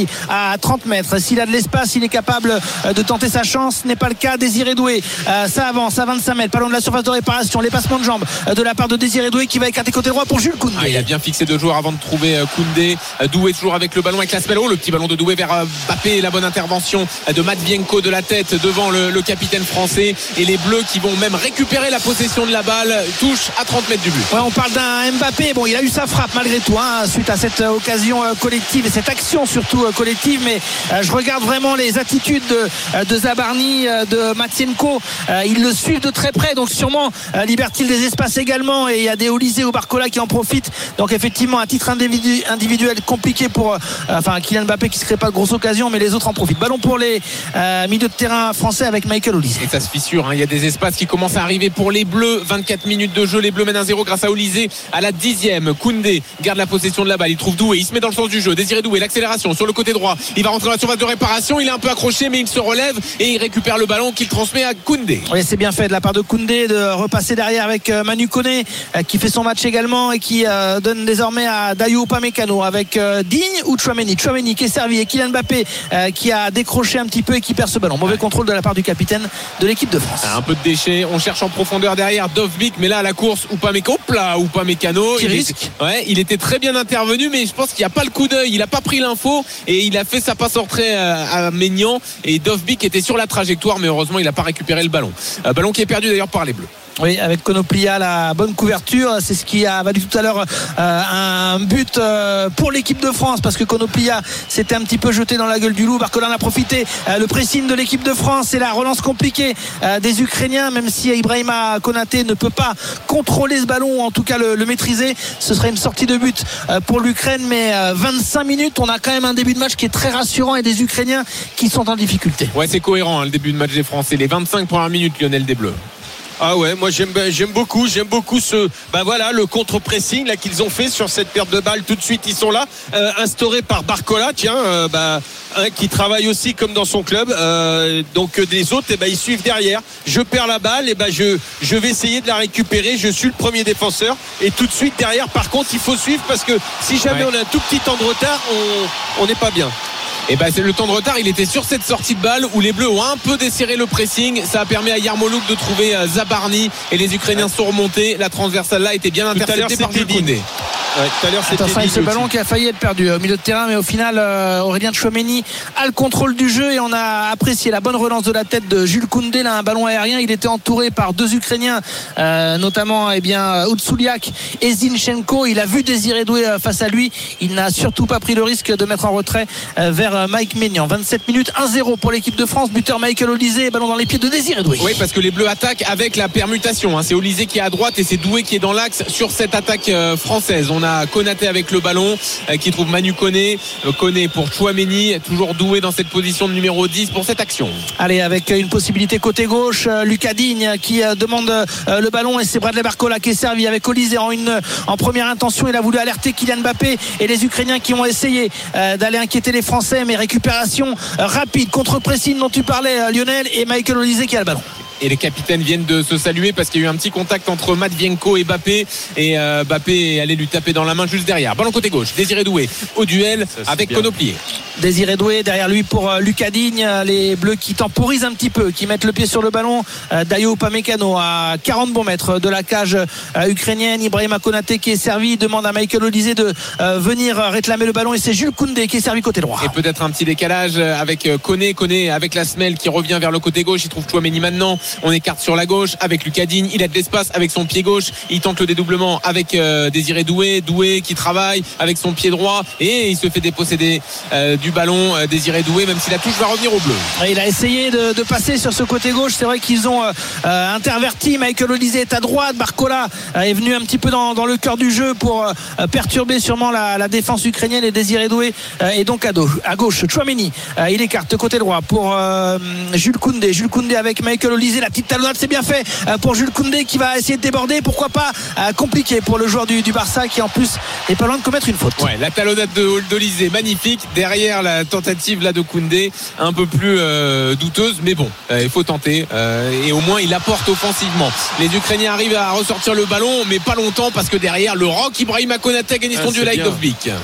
[SPEAKER 4] à trente mètres. S'il a de l'espace, il est capable de tenter sa chance. Ce n'est pas le cas. Désiré Doué, euh, ça avance à vingt-cinq mètres, pas loin de la surface de réparation. Les passements de jambes de la part de Désiré Doué qui va écarter côté droit pour Jules Koundé.
[SPEAKER 3] Ah, il a bien fixé deux joueurs avant de trouver Koundé. Doué toujours avec le ballon avec la semelle. Oh, le petit ballon de Doué vers Mbappé. La bonne intervention de Matvienko de la tête devant le, le capitaine français. Et les Bleus qui vont même récupérer la possession de la balle. Touche à trente mètres du but.
[SPEAKER 4] Ouais, on parle d'un Mbappé. Bon, il a eu sa frappe malgré tout hein, suite à cette occasion collective et cette action surtout collective. Mais euh, je regarde vraiment les attitudes de, de Zabarni, de Matvienko. Euh, ils le suivent de très près. Donc sûrement euh, libère-t-il des espaces également. Et il y a des Olysée ou Barcola qui en profitent. Donc effectivement, à titre individu, individuel compliqué pour euh, enfin Kylian Mbappé qui ne se crée pas de grosse occasion, mais les autres en profitent. Ballon pour les euh, milieux de terrain français avec Michael Olysée.
[SPEAKER 3] Et ça se fissure, hein. Il y a des espaces qui commencent à arriver pour les Bleus. vingt-quatre minutes de jeu, les Bleus mènent un zéro grâce à Olysée à la dixième. Koundé garde la possession de la balle, il trouve Doué, il se met dans le sens du jeu. Désiré Doué, l'accélération sur le côté droit, il va rentrer dans la surface de réparation, il est un peu accroché mais il se relève et il récupère le ballon qu'il transmet à Koundé.
[SPEAKER 4] Oui, c'est bien fait de la part de Koundé de repasser derrière avec Manu Koné qui fait son match également et qui euh, donne désormais à Dayot Upamecano avec euh, Digne ou Tchouaméni. Tchouaméni qui est servi et Kylian Mbappé euh, qui a décroché un petit peu et qui perd ce ballon. Mauvais contrôle de la part du capitaine de l'équipe de France.
[SPEAKER 3] Un peu de déchets, on cherche en profondeur derrière Dovbyk, mais là à la course Upamecano, hop là, Upamecano, il, est, ouais, il était très bien intervenu, mais je pense qu'il n'y a pas le coup d'œil, il n'a pas pris l'info et il a fait sa passe en retrait à Maignan et Dovbyk était sur la trajectoire, mais heureusement il n'a pas récupéré le ballon. Euh, ballon qui est perdu d'ailleurs par les Bleus.
[SPEAKER 4] Oui, avec Konoplia, la bonne couverture, c'est ce qui a valu tout à l'heure euh, un but euh, pour l'équipe de France, parce que Konoplia s'était un petit peu jeté dans la gueule du loup. Barcola en a profité, euh, le pressing de l'équipe de France et la relance compliquée euh, des Ukrainiens, même si Ibrahima Konaté ne peut pas contrôler ce ballon ou en tout cas le, le maîtriser, ce serait une sortie de but euh, pour l'Ukraine. Mais euh, vingt-cinq minutes, on a quand même un début de match qui est très rassurant et des Ukrainiens qui sont en difficulté.
[SPEAKER 3] Ouais, c'est cohérent hein, le début de match des Français, les vingt-cinq premières minutes, Lionel, des Bleus.
[SPEAKER 5] Ah ouais, moi j'aime j'aime beaucoup, j'aime beaucoup ce bah voilà le contre-pressing là qu'ils ont fait sur cette perte de balle. Tout de suite ils sont là, euh, instauré par Barcola, tiens, euh, bah hein, qui travaille aussi comme dans son club. Euh, donc les autres, eh ben ils suivent derrière. Je perds la balle, et ben je je vais essayer de la récupérer. Je suis le premier défenseur et tout de suite derrière. Par contre, il faut suivre parce que si jamais ouais. on a un tout petit temps de retard, on on n'est pas bien.
[SPEAKER 3] Et ben c'est le temps de retard, il était sur cette sortie de balle où les Bleus ont un peu desserré le pressing. Ça a permis à Yarmouk de trouver Zabarni et les Ukrainiens sont remontés. La transversale là était bien interceptée par Jules Koundé.
[SPEAKER 5] Ouais, tout à l'heure c'était
[SPEAKER 4] Attention avec ce ballon qui a failli être perdu au milieu de terrain, mais au final euh, Aurélien Tchouaméni a le contrôle du jeu et on a apprécié la bonne relance de la tête de Jules Koundé. Là, un ballon aérien, il était entouré par deux Ukrainiens, euh, notamment eh bien Oudsuliak et Zinchenko. Il a vu Désiré Doué face à lui, il n'a surtout pas pris le risque de mettre en retrait euh, vers Mike Maignan. vingt-sept minutes, un zéro pour l'équipe de France, buteur Michael Olysée, ballon dans les pieds de Désiré Doué.
[SPEAKER 3] Oui, parce que les Bleus attaquent avec la permutation hein. C'est Olysée qui est à droite et c'est Doué qui est dans l'axe sur cette attaque euh, française. On a Konaté avec le ballon euh, qui trouve Manu Koné, euh, Koné pour Tchouaméni, toujours Doué dans cette position de numéro dix pour cette action.
[SPEAKER 4] Allez, avec une possibilité côté gauche, euh, Lucas Digne qui euh, demande euh, le ballon et c'est Bradley Barcola qui est servi avec Olysée en, une, en première intention. Il a voulu alerter Kylian Mbappé et les Ukrainiens qui ont essayé euh, d'aller inquiéter les Français, mais récupération euh, rapide, contre-pressing dont tu parlais euh, Lionel, et Michael Olysée qui a le ballon.
[SPEAKER 3] Et les capitaines viennent de se saluer parce qu'il y a eu un petit contact entre Matvienko et Mbappé et euh, Mbappé est allé lui taper dans la main juste derrière. Ballon côté gauche, Désiré Doué au duel ça, avec Konoplié.
[SPEAKER 4] Désiré Doué derrière lui pour euh, Lucas Digne. Les Bleus qui temporisent un petit peu, qui mettent le pied sur le ballon. euh, Dayot Upamecano à quarante bons mètres de la cage euh, ukrainienne. Ibrahima Konaté qui est servi, demande à Michael Olysée de euh, venir réclamer le ballon et c'est Jules Koundé qui est servi côté droit.
[SPEAKER 3] Et peut-être un petit décalage avec Koné, Koné avec la semelle qui revient vers le côté gauche, il trouve Tchouaméni maintenant. On écarte sur la gauche avec Lucas Digne, il a de l'espace avec son pied gauche, il tente le dédoublement avec euh, Désiré Doué, Doué qui travaille avec son pied droit et il se fait déposséder euh, du ballon euh, Désiré Doué, même si la touche va revenir au bleu.
[SPEAKER 4] Il a essayé de, de passer sur ce côté gauche, c'est vrai qu'ils ont euh, interverti. Michael Olysée est à droite, Barcola euh, est venu un petit peu dans, dans le cœur du jeu pour euh, perturber sûrement la, la défense ukrainienne et Désiré Doué euh, est donc à, do, à gauche. Tchouaméni euh, il écarte côté droit pour euh, Jules Koundé, Jules Koundé avec Michael Olysée, la petite talonnade c'est bien fait pour Jules Koundé qui va essayer de déborder, pourquoi pas, compliqué pour le joueur du, du Barça qui en plus n'est pas loin de commettre une faute.
[SPEAKER 3] Ouais, la talonnade de d'Olysée magnifique, derrière la tentative là de Koundé un peu plus euh, douteuse, mais bon euh, il faut tenter euh, et au moins il apporte offensivement. Les Ukrainiens arrivent à ressortir le ballon mais pas longtemps parce que derrière le rock Ibrahima Konaté a gagné son ah, duel avec Dovbyk.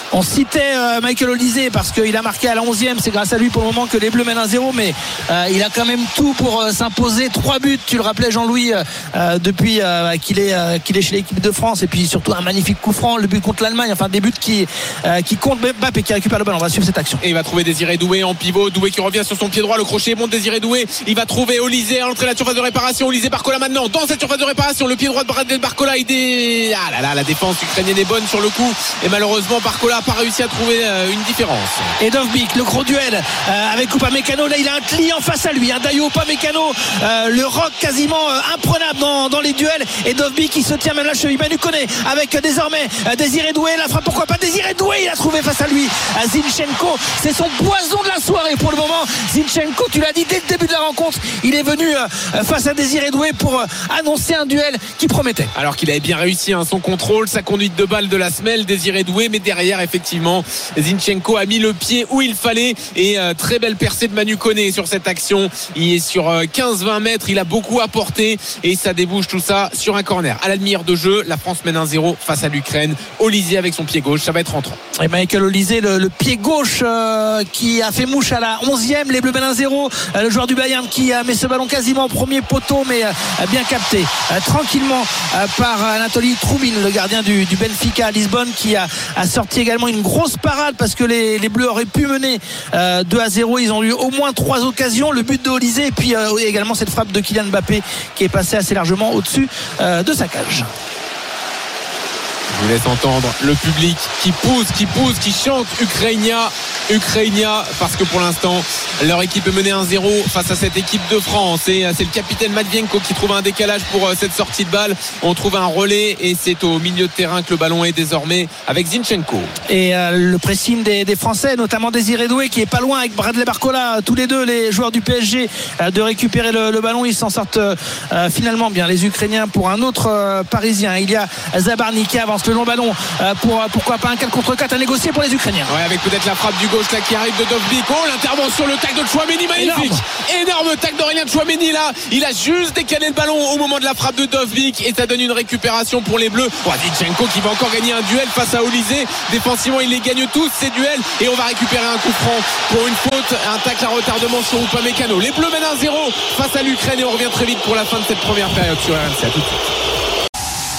[SPEAKER 4] On citait euh, Michael Olise parce qu'il a marqué à la onzième, c'est grâce à lui pour le moment que les Bleus mènent un zéro, mais euh, il a quand même tout pour euh, s'imposer. Trois buts, tu le rappelais Jean-Louis, euh, depuis euh, qu'il est, euh, qu'il est chez l'équipe de France, et puis surtout un magnifique coup franc, le but contre l'Allemagne, enfin des buts qui, euh, qui comptent. Mbappé qui récupère le ballon, on va suivre cette action.
[SPEAKER 3] Et il va trouver Désiré Doué en pivot, Doué qui revient sur son pied droit, le crochet monte Désiré Doué, il va trouver Olise à l'entrée de la surface de réparation, Olise Barcola maintenant dans cette surface de réparation, le pied droit de Bradley Barcola, il dé... ah là là, la défense ukrainienne est bonne sur le coup, et malheureusement Barcola n'a pas réussi à trouver euh, une différence.
[SPEAKER 4] Et Dovbyk, le gros duel euh, avec Upamecano, là il a un client face à lui, hein, Dayo Upamecano, euh, le rock quasiment euh, imprenable dans, dans les duels, et Dovbyk qui se tient même la cheville. Manu Koné avec euh, désormais euh, Désiré Doué, la frappe, pourquoi pas Désiré Doué, il a trouvé face à lui à Zinchenko, c'est son poison de la soirée pour le moment. Zinchenko, tu l'as dit dès le début de la rencontre, il est venu euh, face à Désiré Doué pour euh, annoncer un duel qui promettait.
[SPEAKER 3] Alors qu'il avait bien réussi hein, son contrôle, sa conduite de balle de la semelle, Désiré Doué, mais derrière effectivement Zinchenko a mis le pied où il fallait, et euh, très belle percée de Manu Koné sur cette action. Il est sur euh, quinze vingt mètres, il a beaucoup apporté et ça débouche tout ça sur un corner. À la demi-heure de jeu, la France mène un zéro face à l'Ukraine. Olise avec son pied gauche, ça va être entrant.
[SPEAKER 4] Et Michael Olise, le, le pied gauche euh, qui a fait mouche à la onzième, les Bleus mènent un zéro, euh, le joueur du Bayern qui euh, met ce ballon quasiment au premier poteau, mais euh, bien capté euh, tranquillement euh, par Anatoly Troubin, le gardien du, du Benfica à Lisbonne, qui a, a sorti également une grosse parade parce que les, les Bleus auraient pu mener euh, deux à zéro. Ils ont eu au moins trois occasions, le but de Olise et puis euh, également cette frappe de Kylian Mbappé qui est passée assez largement au-dessus euh, de sa cage.
[SPEAKER 3] Je vous laisse entendre le public qui pousse, qui pousse, qui chante Ukrainia, Ukrainia, parce que pour l'instant leur équipe est menée un zéro face à cette équipe de France, et c'est le capitaine Matvienko qui trouve un décalage pour cette sortie de balle. On trouve un relais et c'est au milieu de terrain que le ballon est désormais avec Zinchenko.
[SPEAKER 4] Et euh, le pressing des, des Français, notamment Désiré Doué qui est pas loin avec Bradley Barcola, tous les deux les joueurs du P S G, euh, de récupérer le, le ballon. Ils s'en sortent euh, finalement bien, les Ukrainiens, pour un autre euh, Parisien. Il y a Zabarny qui avance le long ballon euh, pour pourquoi pas un quatre contre quatre à négocier pour les Ukrainiens.
[SPEAKER 3] Ouais, avec peut-être la frappe du gauche là qui arrive de Dovbyk. Oh, l'intervention, le tacle de Tchouaméni, magnifique. Énorme, Énorme tacle d'Aurélien Tchouaméni là. Il a juste décalé le ballon au moment de la frappe de Dovbyk et ça donne une récupération pour les Bleus. Oh, Zinchenko qui va encore gagner un duel face à Olise. Défensivement, il les gagne tous ces duels et on va récupérer un coup franc pour une faute, un tacle à retardement sur Upamecano. Les Bleus mènent un zéro face à l'Ukraine et on revient très vite pour la fin de cette première période sur R M C. À tout de suite.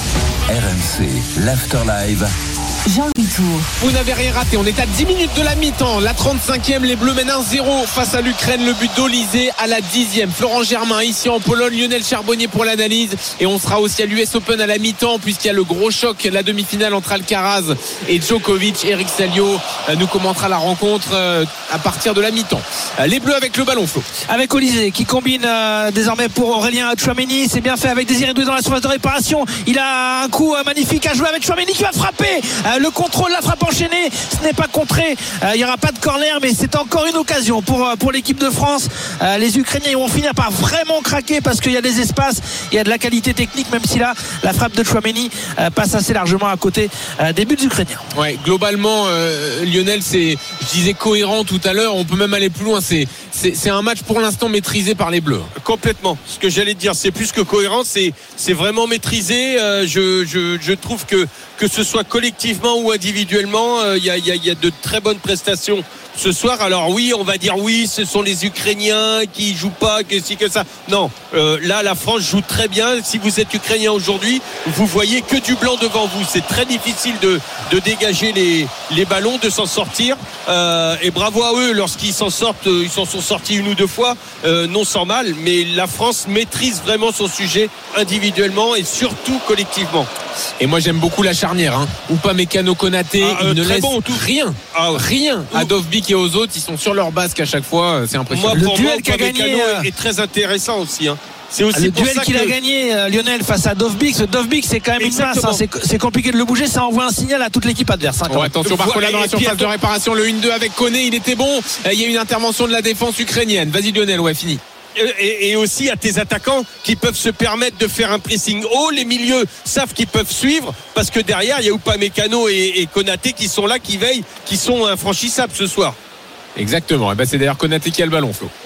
[SPEAKER 2] R M C, l'After Live.
[SPEAKER 1] Jean-Louis Tour.
[SPEAKER 3] Vous n'avez rien raté, on est à dix minutes de la mi-temps. La trente-cinquième, les Bleus mènent un zéro face à l'Ukraine. Le but d'Olise à la dixième. Florent Germain ici en Pologne, Lionel Charbonnier pour l'analyse. Et on sera aussi à l'U S Open à la mi-temps, puisqu'il y a le gros choc, la demi-finale entre Alcaraz et Djokovic. Eric Salio nous commentera la rencontre à partir de la mi-temps. Les Bleus avec le ballon, Flo.
[SPEAKER 4] Avec Olise qui combine euh, désormais pour Aurélien Tchouaméni. C'est bien fait avec Désiré Doué dans la surface de réparation. Il a un coup euh, magnifique à jouer avec Tchouaméni qui va frapper. Euh, le contrôle, la frappe enchaînée, ce n'est pas contré. Euh, il n'y aura pas de corner, mais c'est encore une occasion pour, euh, pour l'équipe de France. Euh, les Ukrainiens vont finir par vraiment craquer parce qu'il y a des espaces, il y a de la qualité technique, même si là, la frappe de Tchouaméni euh, passe assez largement à côté euh, des buts ukrainiens.
[SPEAKER 3] Ouais, globalement, euh, Lionel, c'est, je disais cohérent tout à l'heure, on peut même aller plus loin. C'est, c'est, c'est un match pour l'instant maîtrisé par les Bleus.
[SPEAKER 5] Complètement. Ce que j'allais dire, c'est plus que cohérent, c'est, c'est vraiment maîtrisé. Euh, je, je, je trouve que que ce soit collectivement ou individuellement, il euh, y, y, y a de très bonnes prestations ce soir. Alors oui, on va dire oui, ce sont les Ukrainiens qui jouent pas, que si que ça. Non, euh, là la France joue très bien. Si vous êtes Ukrainien aujourd'hui, vous voyez que du blanc devant vous. C'est très difficile de, de dégager les, les ballons, de s'en sortir. Euh, et bravo à eux lorsqu'ils s'en sortent. Ils s'en sont sortis une ou deux fois, euh, non sans mal. Mais la France maîtrise vraiment son sujet individuellement et surtout collectivement.
[SPEAKER 3] Et moi j'aime beaucoup la charnière, hein. Upamecano, Konaté,
[SPEAKER 5] ah, euh,
[SPEAKER 3] ils ne laissent
[SPEAKER 5] bon,
[SPEAKER 3] rien, ah, rien à Dovbyk et aux autres. Ils sont sur leur basque à chaque fois, c'est impressionnant.
[SPEAKER 5] Moi, pour
[SPEAKER 4] le
[SPEAKER 5] moi,
[SPEAKER 4] duel qu'a gagné
[SPEAKER 5] euh... est très intéressant aussi. Hein. C'est aussi
[SPEAKER 4] le
[SPEAKER 5] pour
[SPEAKER 4] duel
[SPEAKER 5] ça
[SPEAKER 4] qu'il
[SPEAKER 5] que...
[SPEAKER 4] a gagné euh, Lionel face à Dovbyk. Ce Dovbyk c'est quand même
[SPEAKER 5] Exactement.
[SPEAKER 4] une masse, hein. c'est, c'est compliqué de le bouger, ça envoie un signal à toute l'équipe adverse. Hein,
[SPEAKER 3] oh, attention, Barcola dans la surface de réparation, le un deux avec Koné, il était bon. Il y a une intervention de la défense ukrainienne. Vas-y Lionel, ouais, fini.
[SPEAKER 5] Et, et aussi à tes attaquants qui peuvent se permettre de faire un pressing haut. Les milieux savent qu'ils peuvent suivre parce que derrière il y a Upamecano et, et Konaté qui sont là, qui veillent, qui sont infranchissables ce soir.
[SPEAKER 3] Exactement, et ben c'est d'ailleurs Konaté qui a le ballon, Flo.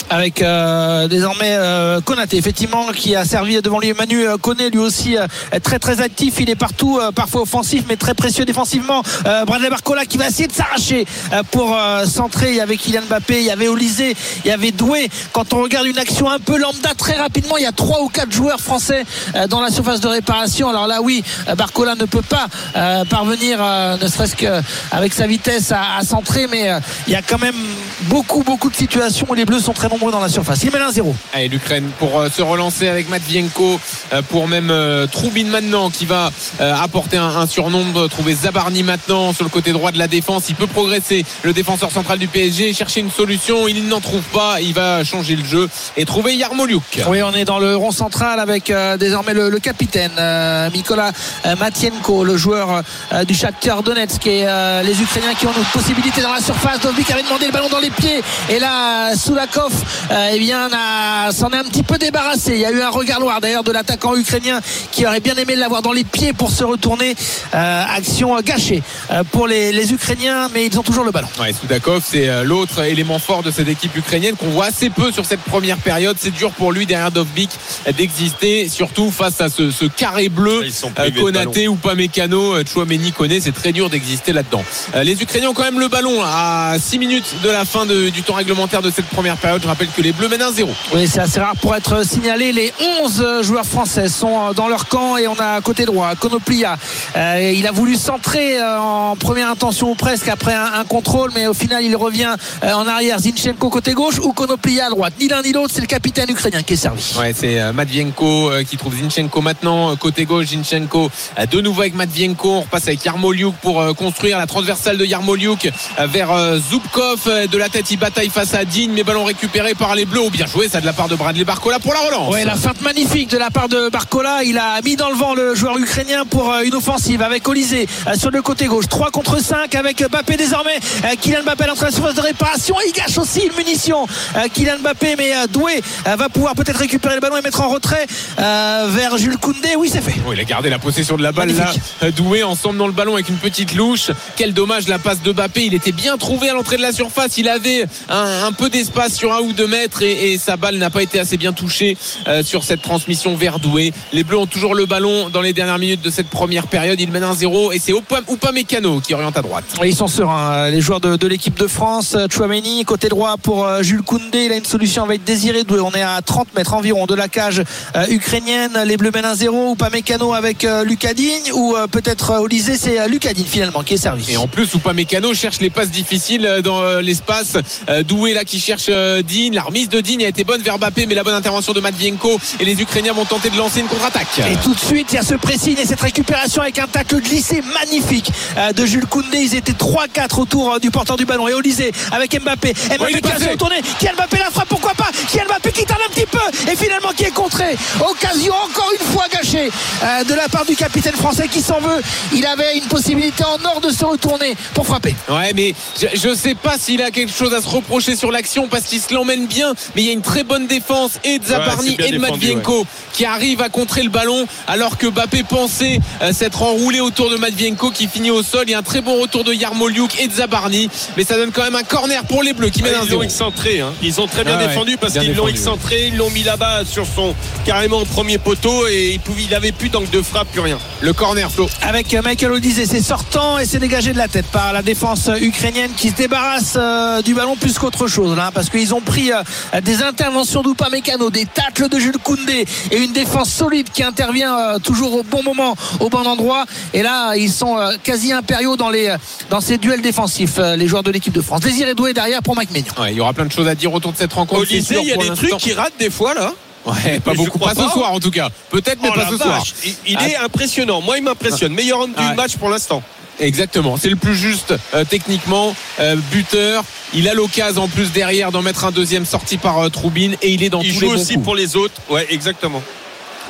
[SPEAKER 4] avec euh, désormais euh, Konaté, effectivement, qui a servi devant lui. Manu Koné, lui aussi euh, très très actif, il est partout, euh, parfois offensif mais très précieux défensivement. euh, Bradley Barcola qui va essayer de s'arracher euh, pour euh, centrer. Il y avait Kylian Mbappé, il y avait Olysée, il y avait Doué. Quand on regarde une action un peu lambda, très rapidement il y a trois ou quatre joueurs français euh, dans la surface de réparation. Alors là oui, Barcola ne peut pas euh, parvenir euh, ne serait-ce qu'avec sa vitesse à, à centrer, mais euh, il y a quand même beaucoup beaucoup de situations où les Bleus sont très nombreux dans la surface. Il mène un zéro.
[SPEAKER 3] Allez, l'Ukraine pour euh, se relancer avec Matvienko, euh, pour même euh, Troubine maintenant qui va euh, apporter un, un surnombre, trouver Zabarny maintenant sur le côté droit de la défense. Il peut progresser, le défenseur central du P S G, chercher une solution, il n'en trouve pas, il va changer le jeu et trouver Yarmolyuk.
[SPEAKER 4] Oui, on est dans le rond central avec euh, désormais le, le capitaine euh, Mikola euh, Matvienko, le joueur euh, du Shakhtar Donetsk, et euh, les Ukrainiens qui ont une possibilité dans la surface. Dovbyk avait demandé le ballon dans les pieds et là Soulakov euh, eh bien a, s'en est un petit peu débarrassé. Il y a eu un regard noir d'ailleurs de l'attaquant ukrainien qui aurait bien aimé l'avoir dans les pieds pour se retourner. euh, action gâchée euh, pour les, les Ukrainiens, mais ils ont toujours le ballon.
[SPEAKER 3] Ouais, Soulakov, c'est euh, l'autre élément fort de cette équipe ukrainienne qu'on voit assez peu sur cette première période. C'est dur pour lui derrière Dovbyk d'exister, surtout face à ce, ce carré bleu. euh, Konaté ou Upamecano, euh, Tchouaméni connaît, c'est très dur d'exister là-dedans. euh, les Ukrainiens ont quand même le ballon à six minutes de la fin de, du temps réglementaire de cette première période. Je rappelle que les Bleus mènent un zéro.
[SPEAKER 4] Oui, c'est assez rare pour être signalé. Les onze joueurs français sont dans leur camp et on a à côté droit Konoplia. Euh, il a voulu centrer euh, en première intention ou presque après un, un contrôle, mais au final il revient euh, en arrière. Zinchenko côté gauche ou Konoplia à droite. Ni l'un ni l'autre, c'est le capitaine ukrainien qui est servi.
[SPEAKER 3] Ouais, c'est euh, Matvienko euh, qui trouve Zinchenko maintenant euh, côté gauche. Zinchenko euh, de nouveau avec Matvienko. On repasse avec Yarmolyuk pour euh, construire la transversale de Yarmolyuk euh, vers euh, Zubkov. Euh, de la tête, il bataille face à Digne, mais ballon récupéré par les Bleus. Oh, bien joué ça de la part de Bradley Barcola pour la relance.
[SPEAKER 4] Ouais, la feinte magnifique de la part de Barcola. Il a mis dans le vent le joueur ukrainien pour euh, une offensive avec Olysée euh, sur le côté gauche. trois contre cinq avec Mbappé désormais. Euh, Kylian Mbappé dans la surface de réparation. Il gâche aussi une munition. Euh, Kylian Mbappé, mais euh, Doué euh, va pouvoir peut-être récupérer le ballon et mettre en retrait euh, vers Jules Koundé. Oui, c'est fait.
[SPEAKER 3] Oh, il a gardé la possession de la balle. Magnifique. Là. Doué ensemble dans le ballon avec une petite louche. Quel dommage la passe de Mbappé. Il était bien trouvé à l'entrée de la surface. Il avait un, un peu d'espace sur un ou deux mètres et, et sa balle n'a pas été assez bien touchée euh, sur cette transmission vers Doué. Les Bleus ont toujours le ballon dans les dernières minutes de cette première période. Ils mènent un zéro et c'est Upamecano qui oriente à droite.
[SPEAKER 4] Et ils sont sereins, les joueurs de, de l'équipe de France. Tchouaméni côté droit pour euh, Jules Koundé. Il a une solution avec Désiré Doué. On est à trente mètres environ de la cage euh, ukrainienne. Les Bleus mènent un zéro. Upamecano avec euh, Lucas Digne ou euh, peut-être euh, Olysée. C'est euh, Lucas Digne finalement qui est servi.
[SPEAKER 3] Et en plus Upamecano cherche les passes difficiles dans euh, l'espace. euh, Doué là qui cherche euh, Digne. La remise de Digne a été bonne vers Mbappé, mais la bonne intervention de Matvienko et les Ukrainiens vont tenter de lancer une contre-attaque.
[SPEAKER 4] Et tout de suite il y a ce pressing et cette récupération avec un tacle glissé magnifique euh, de Jules Koundé. Ils étaient trois quatre autour euh, du porteur du ballon et Olysée avec Mbappé. Mbappé
[SPEAKER 3] ouais,
[SPEAKER 4] qui a se retourné. Kylian Mbappé la frappe, pourquoi pas. Kylian Mbappé qui tarde un petit peu et finalement qui est contré. Occasion encore une fois gâchée euh, de la part du capitaine français qui s'en veut. Il avait une possibilité en or de se retourner pour frapper.
[SPEAKER 3] Ouais, mais je ne sais pas s'il a quelque chose à se reprocher sur l'action parce qu'il se l'emmène bien, mais il y a une très bonne défense et de Zabarny ouais, et de Matvienko ouais. qui arrivent à contrer le ballon alors que Mbappé pensait euh, s'être enroulé autour de Matvienko qui finit au sol. Il y a un très bon retour de Yarmolyuk et de Zabarny, mais ça donne quand même un corner pour les Bleus qui mènent un zéro.
[SPEAKER 5] Ils l'ont excentré, hein. Ils ont très bien ah, défendu ouais, parce qu'ils l'ont excentré, ils l'ont mis là-bas sur son carrément au premier poteau et il pouvait, il avait plus d'angle de frappe, plus rien.
[SPEAKER 3] Le corner, Flo.
[SPEAKER 4] Avec Michael Olysée, c'est sortant et c'est dégagé de la tête par la défense ukrainienne qui se débarrasse euh, du ballon plus qu'autre chose là, parce qu'ils ont pris euh, des interventions d'Upamecano, des tacles de Jules Koundé et une défense solide qui intervient euh, toujours au bon moment, au bon endroit. Et là, ils sont euh, quasi impériaux dans les dans ces duels défensifs, euh, les joueurs de l'équipe de France. Désiré Doué derrière pour Mike Maignan.
[SPEAKER 3] Ouais, il y aura plein de choses à dire autour de cette rencontre.
[SPEAKER 5] Olysée, il y a des trucs qui ratent des fois là.
[SPEAKER 3] Ouais, pas beaucoup, pas, pas ce soir en tout cas. Peut-être, mais oh pas ce vache. soir.
[SPEAKER 5] Il, il ah. est impressionnant. Moi, il m'impressionne. Ah. Meilleur homme ah. du match pour l'instant.
[SPEAKER 3] Exactement, c'est le plus juste euh, techniquement, euh, buteur. Il a l'occasion en plus derrière d'en mettre un deuxième sorti par euh, Troubine et il est dans
[SPEAKER 5] il
[SPEAKER 3] tous les bons coups.
[SPEAKER 5] Il joue aussi pour les autres. Ouais, exactement.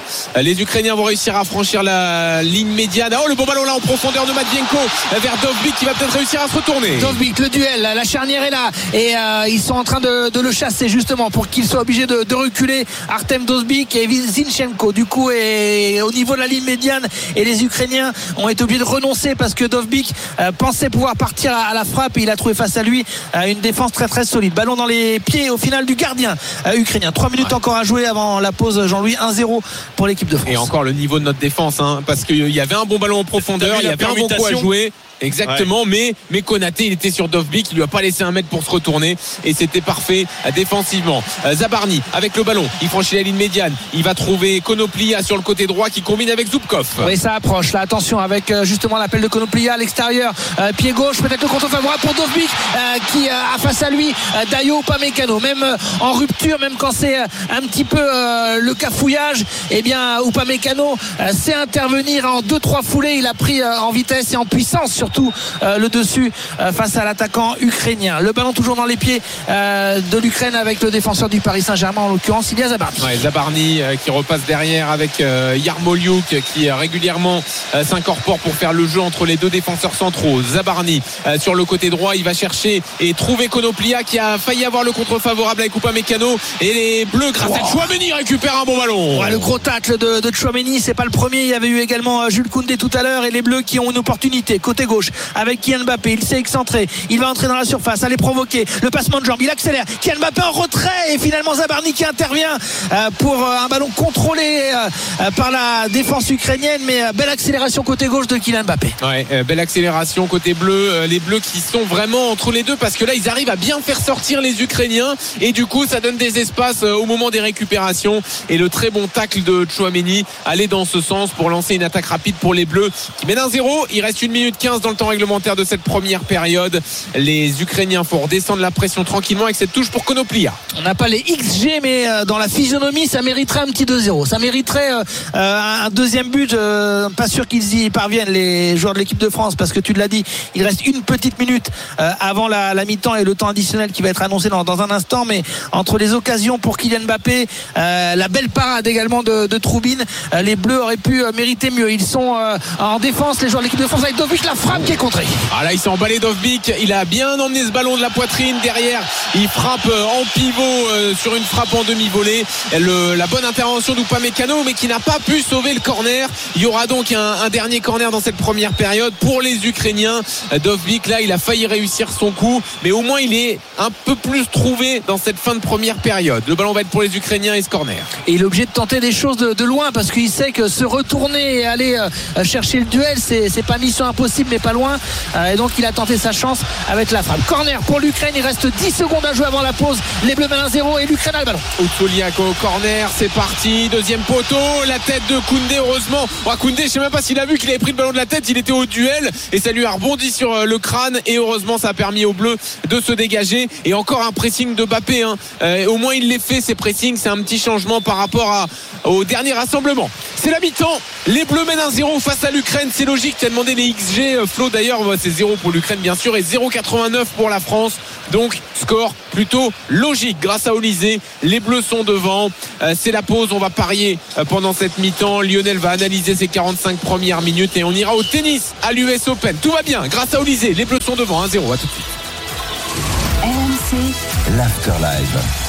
[SPEAKER 3] Les Ukrainiens vont réussir à franchir la ligne médiane. Oh, le bon ballon là en profondeur de Matvienko vers Dovbyk qui va peut-être réussir à se retourner.
[SPEAKER 4] Dovbyk, le duel, la charnière est là et euh, ils sont en train de, de le chasser justement pour qu'il soit obligé de, de reculer. Artem Dovbyk et Zinchenko du coup est au niveau de la ligne médiane et les Ukrainiens ont été obligés de renoncer parce que Dovbyk euh, pensait pouvoir partir à, à la frappe et il a trouvé face à lui euh, une défense très très solide. Ballon dans les pieds au final du gardien euh, ukrainien. trois minutes ouais. encore à jouer avant la pause, Jean-Louis. un zéro pour l'équipe de France.
[SPEAKER 3] Et encore le niveau de notre défense hein, parce qu'il y avait un bon ballon en profondeur, il y avait un bon coup à jouer. Exactement, ouais. mais, mais Konaté il était sur Dovbyk, il lui a pas laissé un mètre pour se retourner et c'était parfait défensivement. Zabarny avec le ballon, il franchit la ligne médiane, il va trouver Konoplia sur le côté droit qui combine avec Zubkov.
[SPEAKER 4] Oui, ça approche là, attention avec euh, justement l'appel de Konoplia à l'extérieur, euh, pied gauche, peut-être le contre favorable pour Dovbyk euh, qui euh, a face à lui euh, Dayo Upamecano, même euh, en rupture, même quand c'est euh, un petit peu euh, le cafouillage, et eh bien Upamecano euh, sait intervenir en deux trois foulées, il a pris euh, en vitesse et en puissance surtout tout euh, le dessus euh, face à l'attaquant ukrainien. Le ballon toujours dans les pieds euh, de l'Ukraine avec le défenseur du Paris Saint-Germain, en l'occurrence Ilya Zabarny.
[SPEAKER 3] Ouais, Zabarny euh, qui repasse derrière avec euh, Yarmolyuk qui euh, régulièrement euh, s'incorpore pour faire le jeu entre les deux défenseurs centraux. Zabarny euh, sur le côté droit, il va chercher et trouver Konoplia qui a failli avoir le contre favorable avec Upamecano et les Bleus grâce wow. à Tchouaméni récupèrent un bon ballon.
[SPEAKER 4] Ouais, le gros tacle de, de Tchouaméni, c'est pas le premier, il y avait eu également Jules Koundé tout à l'heure et les Bleus qui ont une opportunité côté gauche avec Kylian Mbappé, il s'est excentré, il va entrer dans la surface, aller provoquer le passement de jambe, il accélère, Kylian Mbappé en retrait et finalement Zabarny qui intervient euh, pour euh, un ballon contrôlé euh, par la défense ukrainienne, mais euh, belle accélération côté gauche de Kylian Mbappé.
[SPEAKER 3] Ouais, euh, belle accélération côté bleu, euh, les Bleus qui sont vraiment entre les deux parce que là ils arrivent à bien faire sortir les Ukrainiens et du coup ça donne des espaces euh, au moment des récupérations et le très bon tacle de Tchouaméni allait dans ce sens pour lancer une attaque rapide pour les Bleus qui mènent un zéro. Il reste une minute quinze dans le temps réglementaire de cette première période. Les Ukrainiens font redescendre la pression tranquillement avec cette touche pour Konoplia.
[SPEAKER 4] On n'a pas les X G, mais dans la physionomie ça mériterait un petit deux zéro, ça mériterait euh, un deuxième but. euh, pas sûr qu'ils y parviennent les joueurs de l'équipe de France parce que tu l'as dit, il reste une petite minute euh, avant la, la mi-temps et le temps additionnel qui va être annoncé dans, dans un instant, mais entre les occasions pour Kylian Mbappé, euh, la belle parade également de, de Troubin, euh, les Bleus auraient pu euh, mériter mieux. Ils sont euh, en défense, les joueurs de l'équipe de France, avec Dovbyk, la frappe qui est contrée.
[SPEAKER 3] Ah là il s'est emballé Dovbyk, il a bien emmené ce ballon de la poitrine derrière, il frappe en pivot euh, sur une frappe en demi-volée. Le, la bonne intervention d'Upamecano mais qui n'a pas pu sauver le corner. Il y aura donc un, un dernier corner dans cette première période pour les Ukrainiens. Dovbyk là il a failli réussir son coup mais au moins il est un peu plus trouvé dans cette fin de première période. Le ballon va être pour les Ukrainiens et ce corner.
[SPEAKER 4] Et il est obligé de tenter des choses de, de loin parce qu'il sait que se retourner et aller euh, chercher le duel c'est, c'est pas mission impossible mais pas loin, euh, et donc il a tenté sa chance avec la frappe. Corner pour l'Ukraine, il reste dix secondes à jouer avant la pause, les Bleus mènent un zéro et l'Ukraine a le ballon.
[SPEAKER 3] Outsoliako au corner, c'est parti, deuxième poteau, la tête de Koundé heureusement. Oh, Koundé je sais même pas s'il a vu qu'il avait pris le ballon de la tête, il était au duel et ça lui a rebondi sur le crâne et heureusement ça a permis aux Bleus de se dégager et encore un pressing de Mbappé hein. euh, au moins il les fait ces pressings, c'est un petit changement par rapport à, au dernier rassemblement. C'est la mi-temps, les Bleus mènent un zéro face à l'Ukraine, c'est logique, tu as demandé les X G Flo d'ailleurs, c'est zéro pour l'Ukraine bien sûr et zéro virgule quatre-vingt-neuf pour la France, donc score plutôt logique grâce à Olysée. Les Bleus sont devant, euh, c'est la pause, on va parier euh, pendant cette mi-temps. Lionel va analyser ses quarante-cinq premières minutes et on ira au tennis à l'U S Open. Tout va bien grâce à Olysée, les Bleus sont devant un zéro, à tout de suite.
[SPEAKER 2] R M C, l'Afterlife.